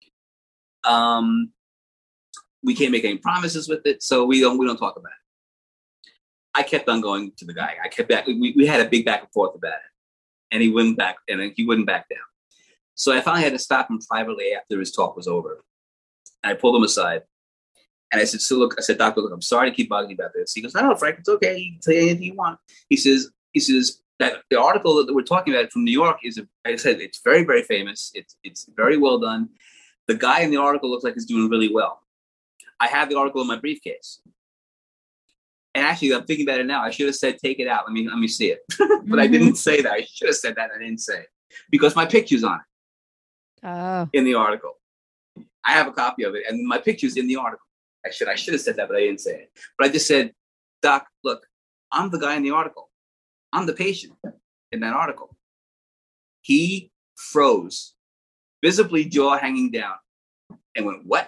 We can't make any promises with it, so we don't talk about it. I kept on going to the guy. I kept back. We had a big back and forth about it, and he wouldn't back down. So I finally had to stop him privately after his talk was over. And I pulled him aside, and I said, "Doctor, look, I'm sorry to keep bugging you about this." He goes, "No, Frank, it's okay. You can tell you anything you want." He says that the article that we're talking about from New York is, like I said, it's very, very famous. It's very well done. The guy in the article looks like he's doing really well. I have the article in my briefcase. And actually, I'm thinking about it now. I should have said, "Take it out. Let me see it." But I didn't say that. I should have said that. I didn't say it because my picture's on it in the article. I have a copy of it, and my picture's in the article. I should have said that, but I didn't say it. But I just said, "Doc, look, I'm the guy in the article. I'm the patient in that article." He froze, visibly jaw hanging down, and went, "What?"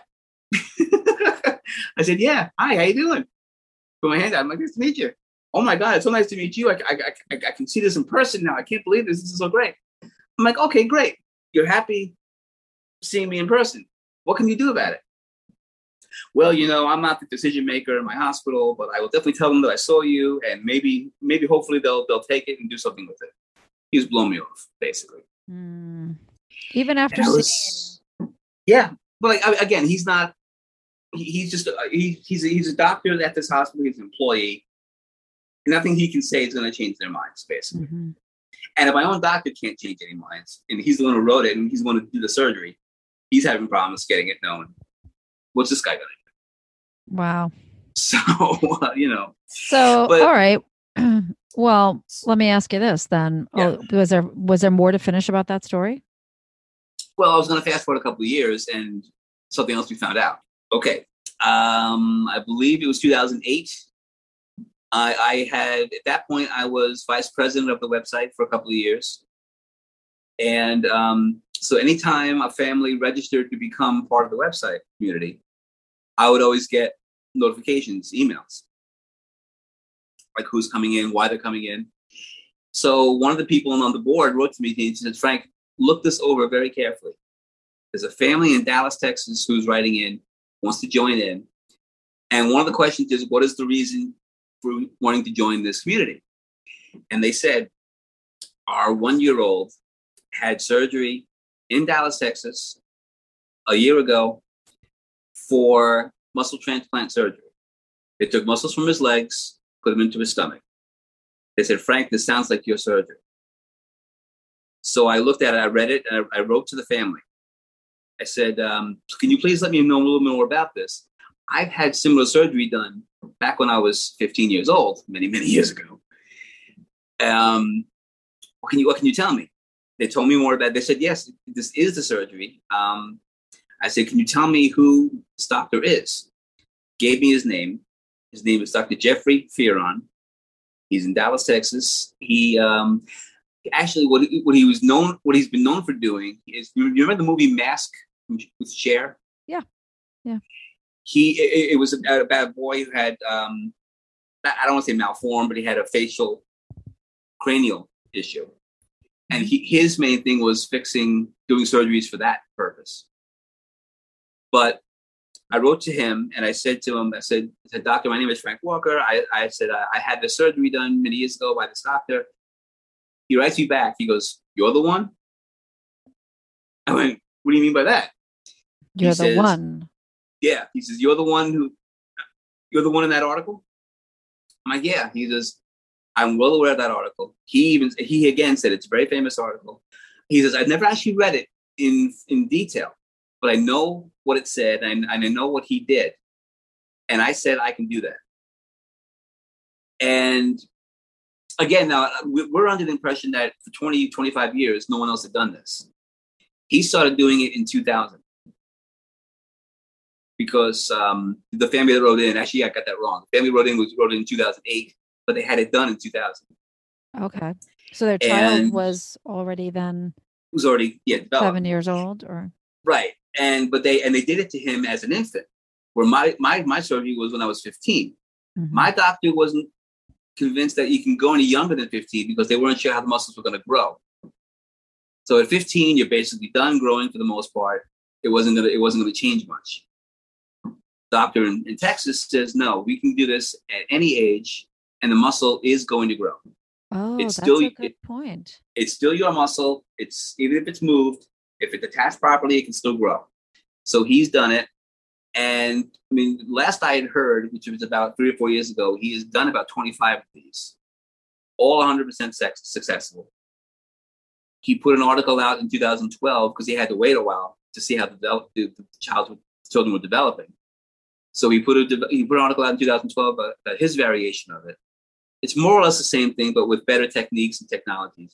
I said, "Yeah, hi, how you doing?" Put my hand out. I'm like, "Nice to meet you." "Oh my God, it's so nice to meet you. I can see this in person now. I can't believe this. This is so great." I'm like, "Okay, great. You're happy seeing me in person. What can you do about it?" "Well, I'm not the decision maker in my hospital, but I will definitely tell them that I saw you, and maybe hopefully they'll take it and do something with it." He was blowing me off, basically. Even after yeah, but again, he's not. He's just he's a doctor at this hospital. He's an employee. Nothing he can say is going to change their minds, basically. Mm-hmm. And if my own doctor can't change any minds, and he's the one who wrote it, and he's the one to do the surgery, he's having problems getting it known. What's this guy going to do? Wow. So, So, all right. Well, let me ask you this then. Yeah. Was there more to finish about that story? Well, I was going to fast forward a couple of years, and something else we found out. Okay. I believe it was 2008. I had, at that point, I was vice president of the website for a couple of years. And so anytime a family registered to become part of the website community, I would always get notifications, emails, like who's coming in, why they're coming in. So one of the people on the board wrote to me and she said, Frank, look this over very carefully. There's a family in Dallas, Texas, who's writing in, wants to join in. And one of the questions is, what is the reason for wanting to join this community? And they said, our 1-year-old had surgery in Dallas, Texas, a year ago for muscle transplant surgery. They took muscles from his legs, put them into his stomach. They said, Frank, this sounds like your surgery. So I looked at it, I read it, and I wrote to the family. I said, can you please let me know a little more about this? I've had similar surgery done back when I was 15 years old, many, many years ago. What can you tell me? They told me more about it. They said, yes, this is the surgery. I said, can you tell me who this doctor is? Gave me his name. His name is Dr. Jeffrey Fearon. He's in Dallas, Texas. He actually what he's been known for doing is, you remember the movie Mask with Cher? Yeah. It was about a boy who had I don't want to say malformed, but he had a facial cranial issue, and his main thing was doing surgeries for that purpose. But I wrote to him and I said to him, I said, Doctor, my name is Frank Walker. I said, I had this surgery done many years ago by this doctor. He writes me back. He goes, you're the one? I went, what do you mean by that? You're the one. Yeah. He says, you're the one in that article? I'm like, yeah. He says, I'm well aware of that article. He again said, it's a very famous article. He says, I've never actually read it in detail, but I know what it said and I know what he did. And I said, I can do that. And again, now we're under the impression that for 20, 25 years, no one else had done this. He started doing it in 2000 because the family that wrote in, actually, I got that wrong. The family wrote in 2008, but they had it done in 2000. Okay. So their child was already then developed. 7 years old, or right. But they did it to him as an infant, where my surgery was when I was 15. Mm-hmm. My doctor wasn't convinced that you can go any younger than 15 because they weren't sure how the muscles were going to grow. So at 15, you're basically done growing for the most part. It wasn't going to change much. Doctor in Texas says, no, we can do this at any age, and the muscle is going to grow. Oh, that's a good point. It's still your muscle. It's even if it's moved, if it's attached properly, it can still grow. So he's done it. And I mean, last I had heard, which was about 3 or 4 years ago, he has done about 25 of these, all 100% successful. He put an article out in 2012 because he had to wait a while to see how the children were developing. So he put an article out in 2012 about his variation of it. It's more or less the same thing, but with better techniques and technologies.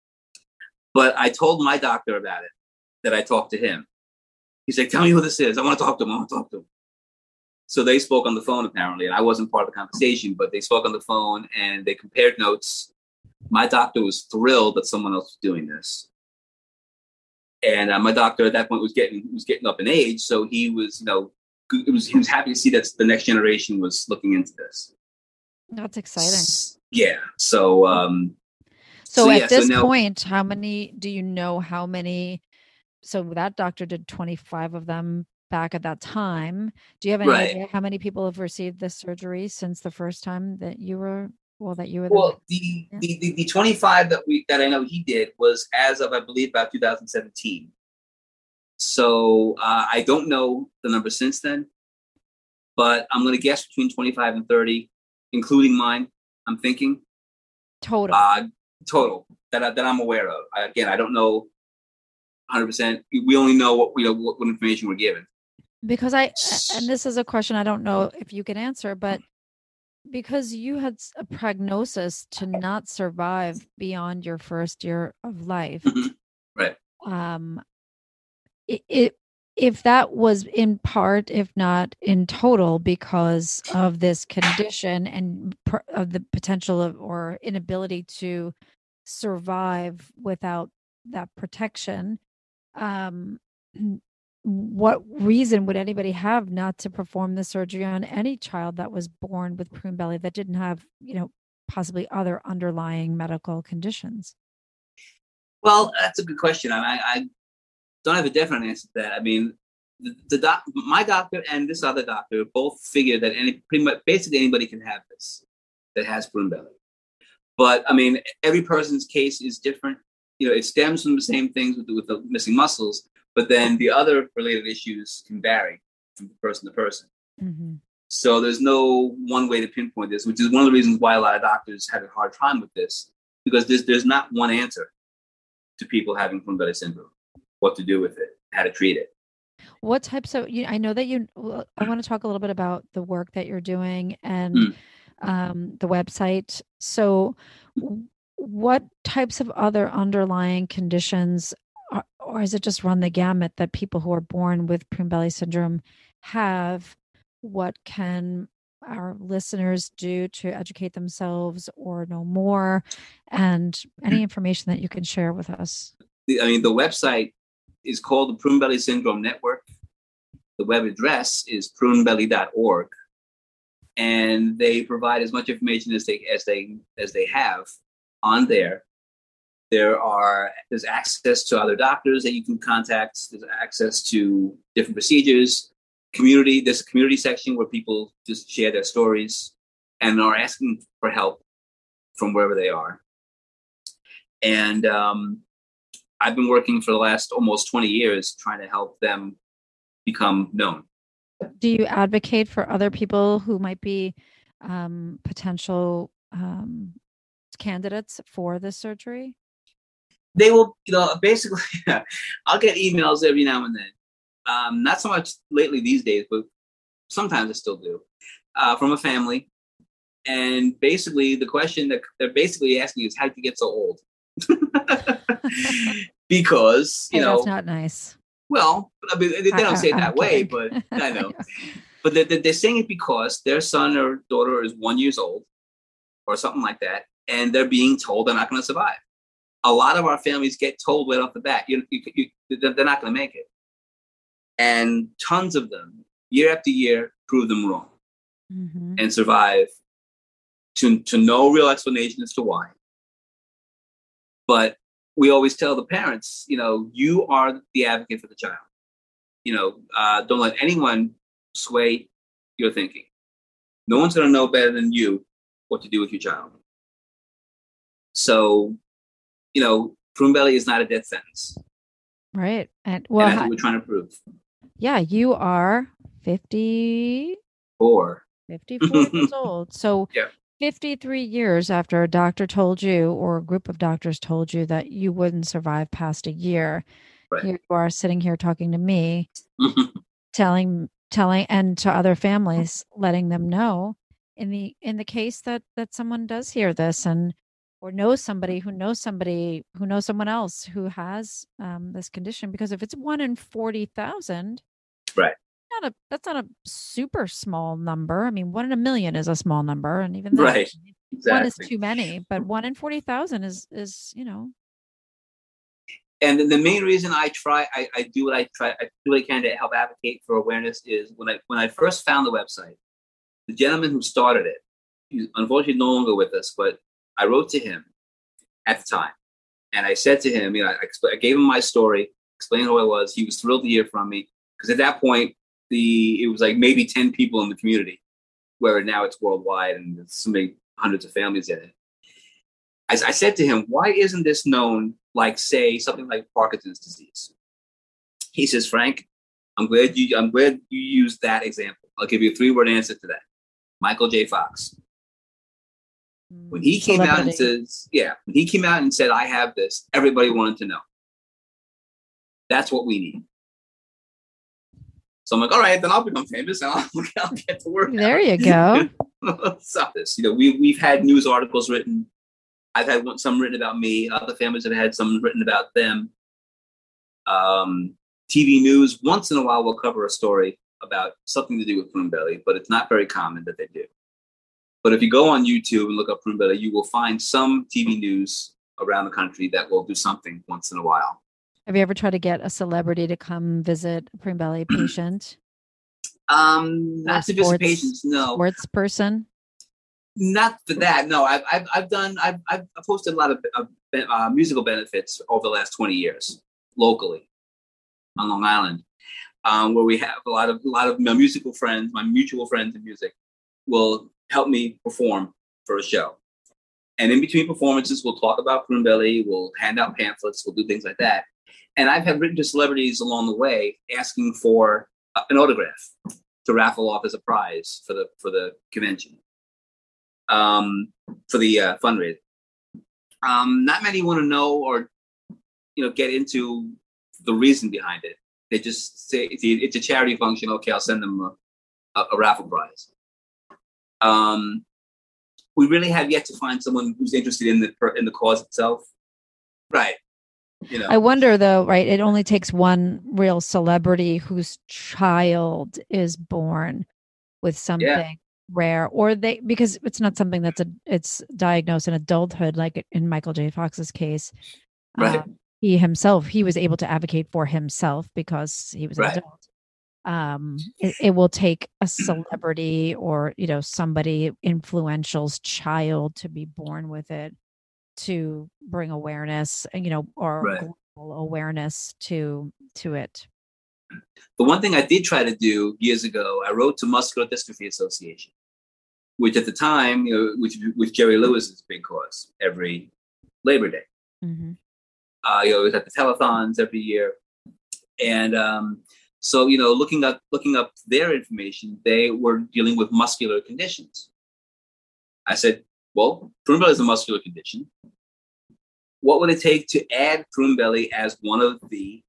But I told my doctor about it, that I talked to him. He's like, tell me who this is. I want to talk to him. So they spoke on the phone, apparently, and I wasn't part of the conversation, but they spoke on the phone and they compared notes. My doctor was thrilled that someone else was doing this. And my doctor at that point was getting up in age. So he was, he was happy to see that the next generation was looking into this. That's exciting. Yeah. So at this point, how many do you know? How many? So that doctor did 25 of them back at that time. Do you have any idea how many people have received this surgery since the first time that you were? Well, the 25 that I know he did was as of, I believe, about 2017. So I don't know the number since then, but I'm going to guess between 25 and 30, including mine. I'm thinking total that I'm aware of. Again, I don't know 100%. We only know what information we're given. Because and this is a question I don't know if you can answer, but because you had a prognosis to not survive beyond your first year of life, mm-hmm. Right? If that was in part, if not in total, because of this condition and of the potential or inability to survive without that protection, what reason would anybody have not to perform the surgery on any child that was born with prune belly that didn't have, possibly other underlying medical conditions? Well, that's a good question. I don't have a definite answer to that. I mean, my doctor and this other doctor both figure that basically anybody can have this that has prune belly. But I mean, every person's case is different. It stems from the same things with the missing muscles, but then the other related issues can vary from person to person. Mm-hmm. So there's no one way to pinpoint this, which is one of the reasons why a lot of doctors have a hard time with this, because there's not one answer to people having prune belly syndrome, what to do with it, how to treat it. What types of, I know that I want to talk a little bit about the work that you're doing and the website. So what types of other underlying conditions, or is it just run the gamut that people who are born with prune belly syndrome have? What can our listeners do to educate themselves or know more? And any information that you can share with us? The website is called the Prune Belly Syndrome Network. The web address is prunebelly.org. And they provide as much information as they have on there. There's access to other doctors that you can contact. There's access to different procedures. There's a community section where people just share their stories and are asking for help from wherever they are. And I've been working for the last almost 20 years trying to help them become known. Do you advocate for other people who might be potential candidates for this surgery? They will, basically, I'll get emails every now and then. Not so much lately these days, but sometimes I still do, from a family. And basically, the question that they're basically asking is, how did you get so old? Because, that's not nice. Well, I mean, they don't say it that way, but I know. But they're saying it because their son or daughter is 1 year old or something like that, and they're being told they're not going to survive. A lot of our families get told right off the bat, they're not going to make it. And tons of them, year after year, prove them wrong and survive to no real explanation as to why. But we always tell the parents, you are the advocate for the child. Don't let anyone sway your thinking. No one's going to know better than you what to do with your child. So, prune belly is not a death sentence. Right. And that's what we're trying to prove. Yeah, you are 54 years old. So yeah. 53 years after a doctor told you, or a group of doctors told you, that you wouldn't survive past a year, right. Here you are sitting here talking to me, telling, and to other families, letting them know in the case that someone does hear this or knows somebody who knows someone else who has this condition. Because if it's 1 in 40,000, right. That's not a super small number. I mean, 1 in a million is a small number, and even that, right. Exactly. 1 is too many. But 1 in 40,000 is. And the main reason I do what I can to help advocate for awareness is when I first found the website, the gentleman who started it, he's unfortunately no longer with us, but I wrote to him at the time, and I said to him, I gave him my story, explained who I was. He was thrilled to hear from me, because at that point, it was like maybe 10 people in the community, where now it's worldwide and there's so many hundreds of families in it. I said to him, why isn't this known like, say, something like Parkinson's disease? He says, Frank, I'm glad you used that example. I'll give you a 3-word answer to that. Michael J. Fox. When he came out and said, I have this, everybody wanted to know. That's what we need. So I'm like, all right, then I'll become famous and I'll get to work. There you go. Stop this. We've had news articles written. I've had some written about me. Other families have had some written about them. TV news, once in a while, will cover a story about something to do with prune belly, but it's not very common that they do. But if you go on YouTube and look up prune belly, you will find some TV news around the country that will do something once in a while. Have you ever tried to get a celebrity to come visit a prune belly patient? Not to visit patients, no. Sports person? Not for that. No, I've hosted a lot of musical benefits over the last 20 years locally on Long Island, where we have a lot of my musical friends, my mutual friends in music, will help me perform for a show. And in between performances, we'll talk about Prune Belly, we'll hand out pamphlets, we'll do things like that. And I've had written to celebrities along the way asking for an autograph to raffle off as a prize for the convention, for the fundraiser. Not many want to know or get into the reason behind it. They just say it's a charity function. Okay, I'll send them a raffle prize. We really have yet to find someone who's interested in the cause itself. Right. I wonder though, right? It only takes one real celebrity whose child is born with something rare, or because it's not something it's diagnosed in adulthood, like in Michael J. Fox's case. Right. He was able to advocate for himself because he was an adult. It will take a celebrity or somebody influential's child to be born with it to bring awareness, or global awareness to it. The one thing I did try to do years ago, I wrote to Muscular Dystrophy Association, which at the time, which Jerry Lewis is a big cause every Labor Day. Mm-hmm. It was at the telethons every year, and so looking up their information, they were dealing with muscular conditions. I said, well, Prune Belly is a muscular condition. What would it take to add Prune Belly as one of the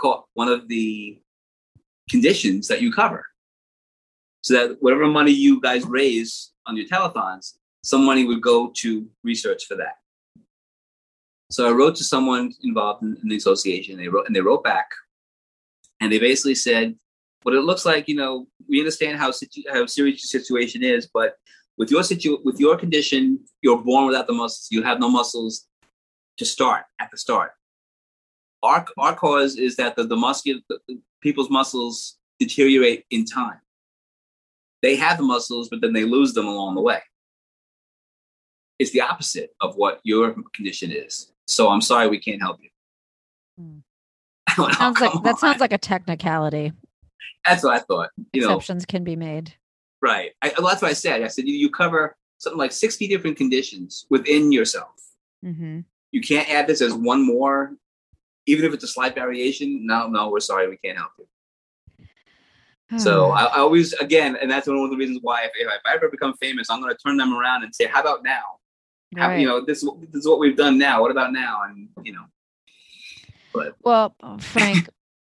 conditions that you cover, so that whatever money you guys raise on your telethons, some money would go to research for that. So I wrote to someone involved in the association. They wrote back, and they basically said, "What it looks like, we understand how serious your situation is, but with your condition, you're born without the muscles. You have no muscles to start at the start. Our cause is that the people's muscles deteriorate in time. They have the muscles, but then they lose them along the way. It's the opposite of what your condition is. So I'm sorry, we can't help you." Sounds like a technicality. That's what I thought. Exceptions can be made. Right. That's what I said. I said you cover something like 60 different conditions within yourself. Mm-hmm. You can't add this as one more, even if it's a slight variation. No, we're sorry, we can't help you. So I always, again, and that's one of the reasons why if I ever become famous, I'm going to turn them around and say, how about now? Right. This is what we've done now. What about now? And, but. Well, Frank,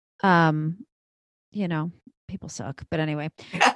people suck, but anyway,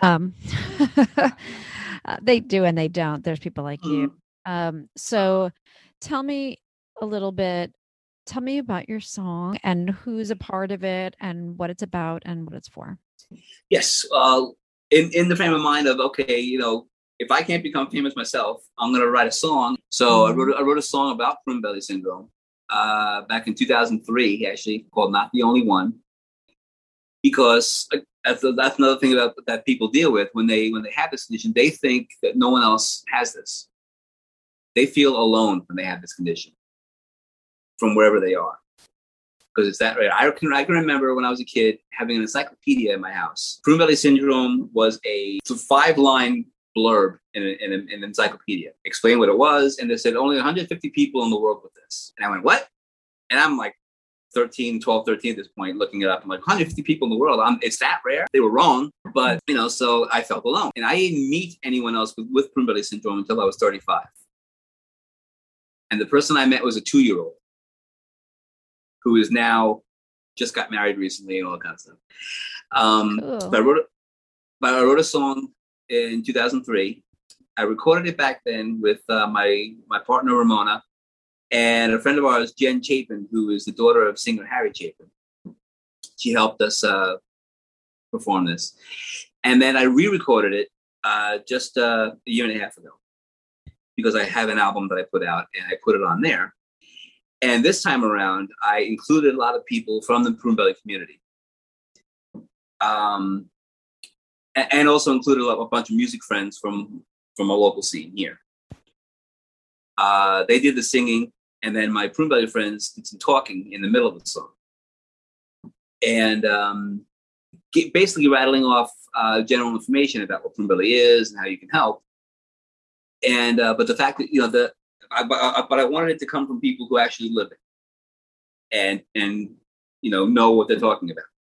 they do and they don't. There's people like you. So tell me a little bit. Tell me about your song and who's a part of it and what it's about and what it's for. Yes. In the frame of mind of, okay, if I can't become famous myself, I'm going to write a song. So I wrote a song about Prune Belly syndrome back in 2003, actually, called Not the Only One. Because that's another thing that people deal with when they have this condition. They think that no one else has this. They feel alone when they have this condition from wherever they are. Because it's that rare. I can remember when I was a kid having an encyclopedia in my house. Prune Belly syndrome was a 5-line blurb in an encyclopedia. Explain what it was, and they said only 150 people in the world with this. And I went, what? And I'm like 12, 13 at this point, looking it up. I'm like, 150 people in the world. It's that rare? They were wrong. But, so I felt alone. And I didn't meet anyone else with Prune Belly syndrome until I was 35. And the person I met was a 2-year-old who is now just got married recently and all that kind of stuff. Cool. But I wrote a song in 2003. I recorded it back then with my partner, Ramona, and a friend of ours, Jen Chapin, who is the daughter of singer Harry Chapin. She helped us perform this. And then I re-recorded it just a year and a half ago because I have an album that I put out and I put it on there. And this time around, I included a lot of people from the Prune Belly community. And also included a bunch of music friends from a local scene here. They did the singing, and then my Prune Belly friends did some talking in the middle of the song. And basically rattling off general information about what Prune Belly is and how you can help. And but the fact that but I wanted it to come from people who actually live it and know what they're talking about.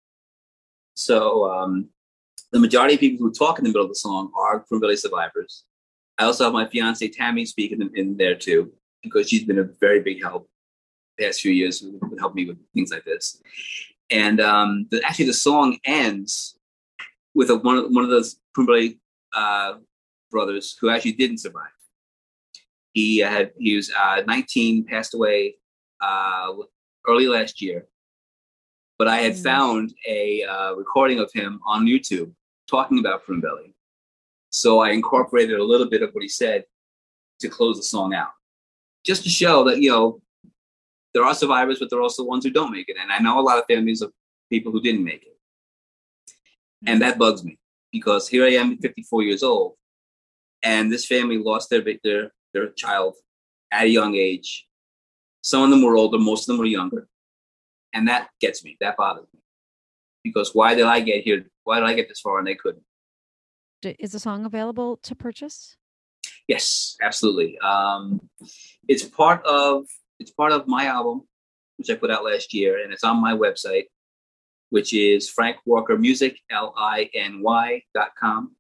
So the majority of people who talk in the middle of the song are Prune Belly survivors. I also have my fiance Tammy speaking in there too, because she's been a very big help the past few years who would help me with things like this. And actually, the song ends with one of those Prune Belly brothers who actually didn't survive. He was 19, passed away early last year. But I had found a recording of him on YouTube talking about Prune Belly. So I incorporated a little bit of what he said to close the song out, just to show that there are survivors, but there are also ones who don't make it. And I know a lot of families of people who didn't make it. And that bugs me, because here I am, 54 years old, and this family lost their child at a young age. Some of them were older, most of them were younger. And that gets me, that bothers me. Because why did I get here? Why did I get this far and they couldn't? Is the song available to purchase? Yes, absolutely. It's part of my album, which I put out last year, and it's on my website, which is Frank Walker Music, LINY.com.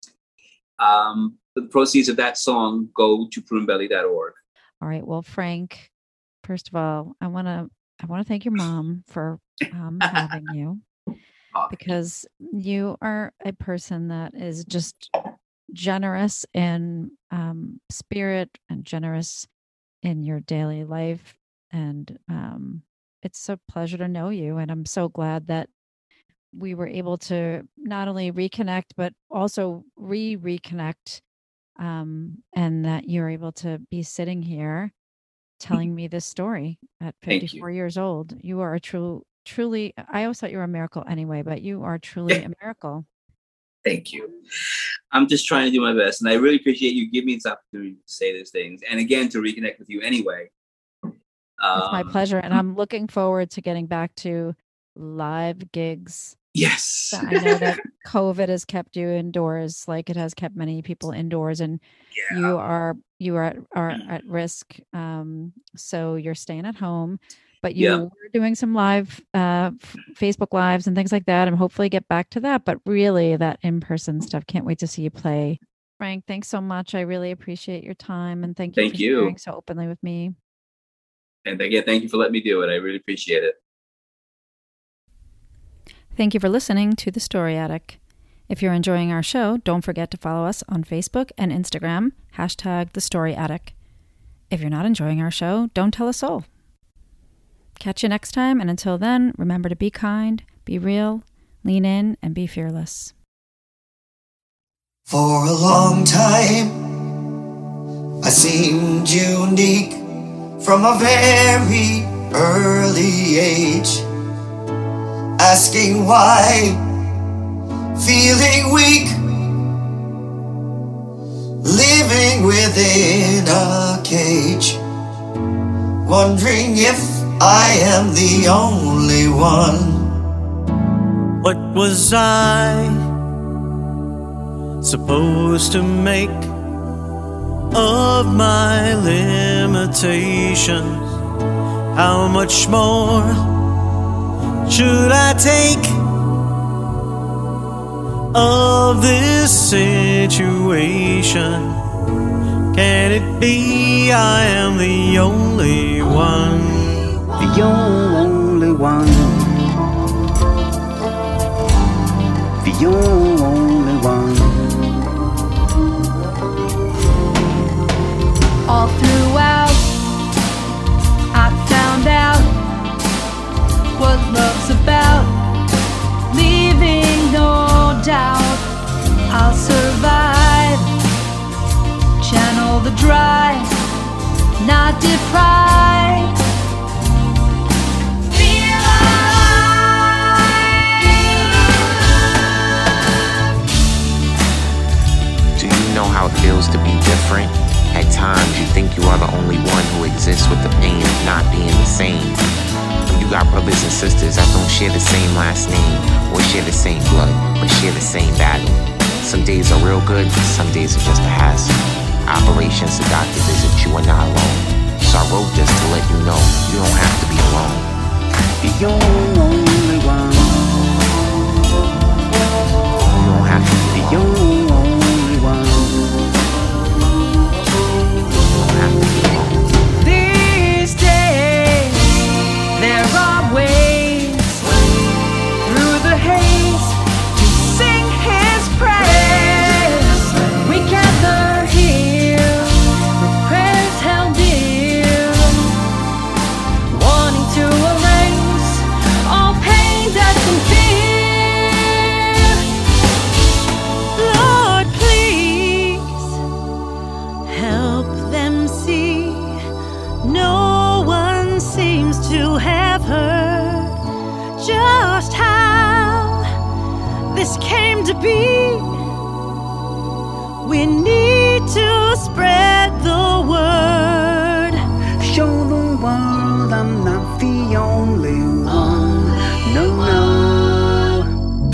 The proceeds of that song go to prunebelly.org. All right. Well, Frank, first of all, I want to thank your mom for having you, because you are a person that is just generous in spirit and generous in your daily life. And it's a pleasure to know you. And I'm so glad that we were able to not only reconnect, but also reconnect, and that you're able to be sitting here telling me this story at 54 years old. You are a truly, I always thought you were a miracle anyway, but you are truly a miracle. Thank you. I'm just trying to do my best. And I really appreciate you giving me this opportunity to say those things. And again, to reconnect with you anyway. It's my pleasure. And I'm looking forward to getting back to live gigs. Yes. I know that COVID has kept you indoors, like it has kept many people indoors, and you are at risk. So you're staying at home, but you're doing some live Facebook lives and things like that, and hopefully get back to that. But really, that in-person stuff, can't wait to see you play. Frank, thanks so much. I really appreciate your time, and thank you for sharing so openly with me. And again, thank you for letting me do it. I really appreciate it. Thank you for listening to The Story Attic. If you're enjoying our show, don't forget to follow us on Facebook and Instagram, # The Story Attic. If you're not enjoying our show, don't tell a soul. Catch you next time, and until then, remember to be kind, be real, lean in, and be fearless. For a long time, I seemed unique from a very early age. Asking why, feeling weak, living within a cage, wondering if I am the only one. What was I supposed to make of my limitations? How much more should I take of this situation? Can it be I am the only one? The only one. The only one. All throughout, I found out what love's about, leaving no doubt I'll survive, channel the drive, not deprived, feel alive. Do you know how it feels to be different? At times, you think you are the only one who exists with the pain of not being the same. When you got brothers and sisters that don't share the same last name, or share the same blood, but share the same battle. Some days are real good, some days are just a hassle. Operations to doctor visit, you are not alone. So I wrote this to let you know you don't have to be alone. You're only one. You don't have to be You're alone. only one. You don't have to be alone. These days, there are ways through the haze to sing his praise. We gather here with prayers held dear, wanting to erase all pain, death, and fear. Lord, please help them see. No one seems to have heard just how this came to be. We need to spread the word. Show the world I'm not the only one. No, no.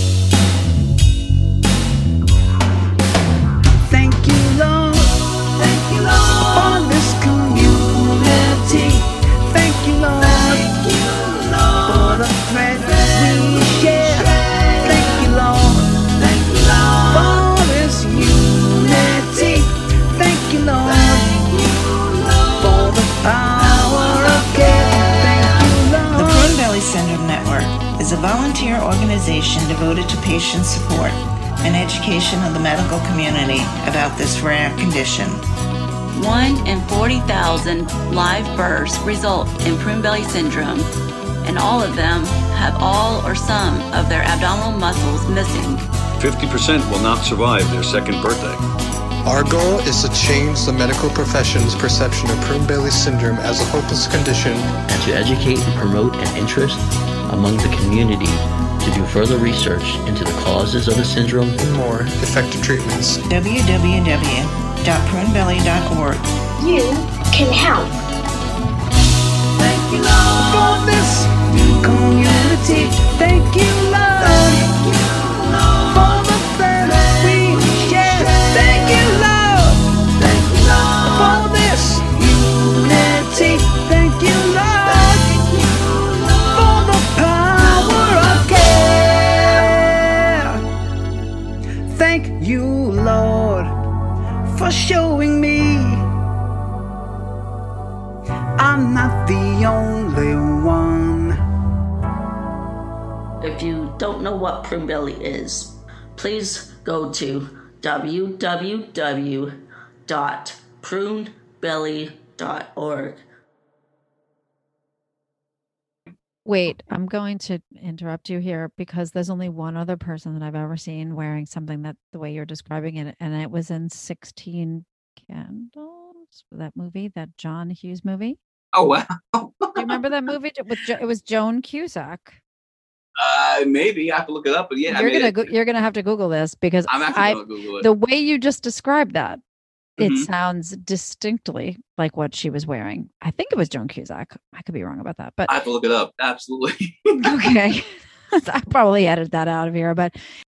Thank you, Lord. Thank you, Lord, for this community. Thank you, Lord. Thank you, Lord, for the thread we share. Thank you, Lord. Thank you, Lord, for this unity. Thank you, Lord. Thank you, Lord, for the power of care. Thank you, Lord. The Prune Belly Syndrome Network is a volunteer organization devoted to patient support and education of the medical community about this rare condition. 1 in 40,000 live births result in prune belly syndrome, and all of them have all or some of their abdominal muscles missing. 50% will not survive their second birthday. Our goal is to change the medical profession's perception of prune belly syndrome as a hopeless condition and to educate and promote an interest among the community to do further research into the causes of the syndrome and more effective treatments. www.prunebelly.org. You can help. Thank you, Lord, for this community. Thank you, Lord, for the thread we share. Thank you, Lord, for this unity. Thank you, Lord, for the power of care. Thank you, Lord, for showing me I'm not the only one. If you don't know what prune belly is, please go to www.prunebelly.org. Wait, I'm going to interrupt you here because there's only one other person that I've ever seen wearing something that the way you're describing it, and it was in 16 Candles, that movie, that John Hughes movie. Oh, wow. Do you remember that movie? It was Joan Cusack. Maybe I have to look it up, but yeah, you're gonna have to Google this because I'm actually gonna Google it. The way you just described that, it Mhm. sounds distinctly like what she was wearing. I think it was Joan Cusack. I could be wrong about that, but I have to look it up. Absolutely. okay. I probably edited that out of here, but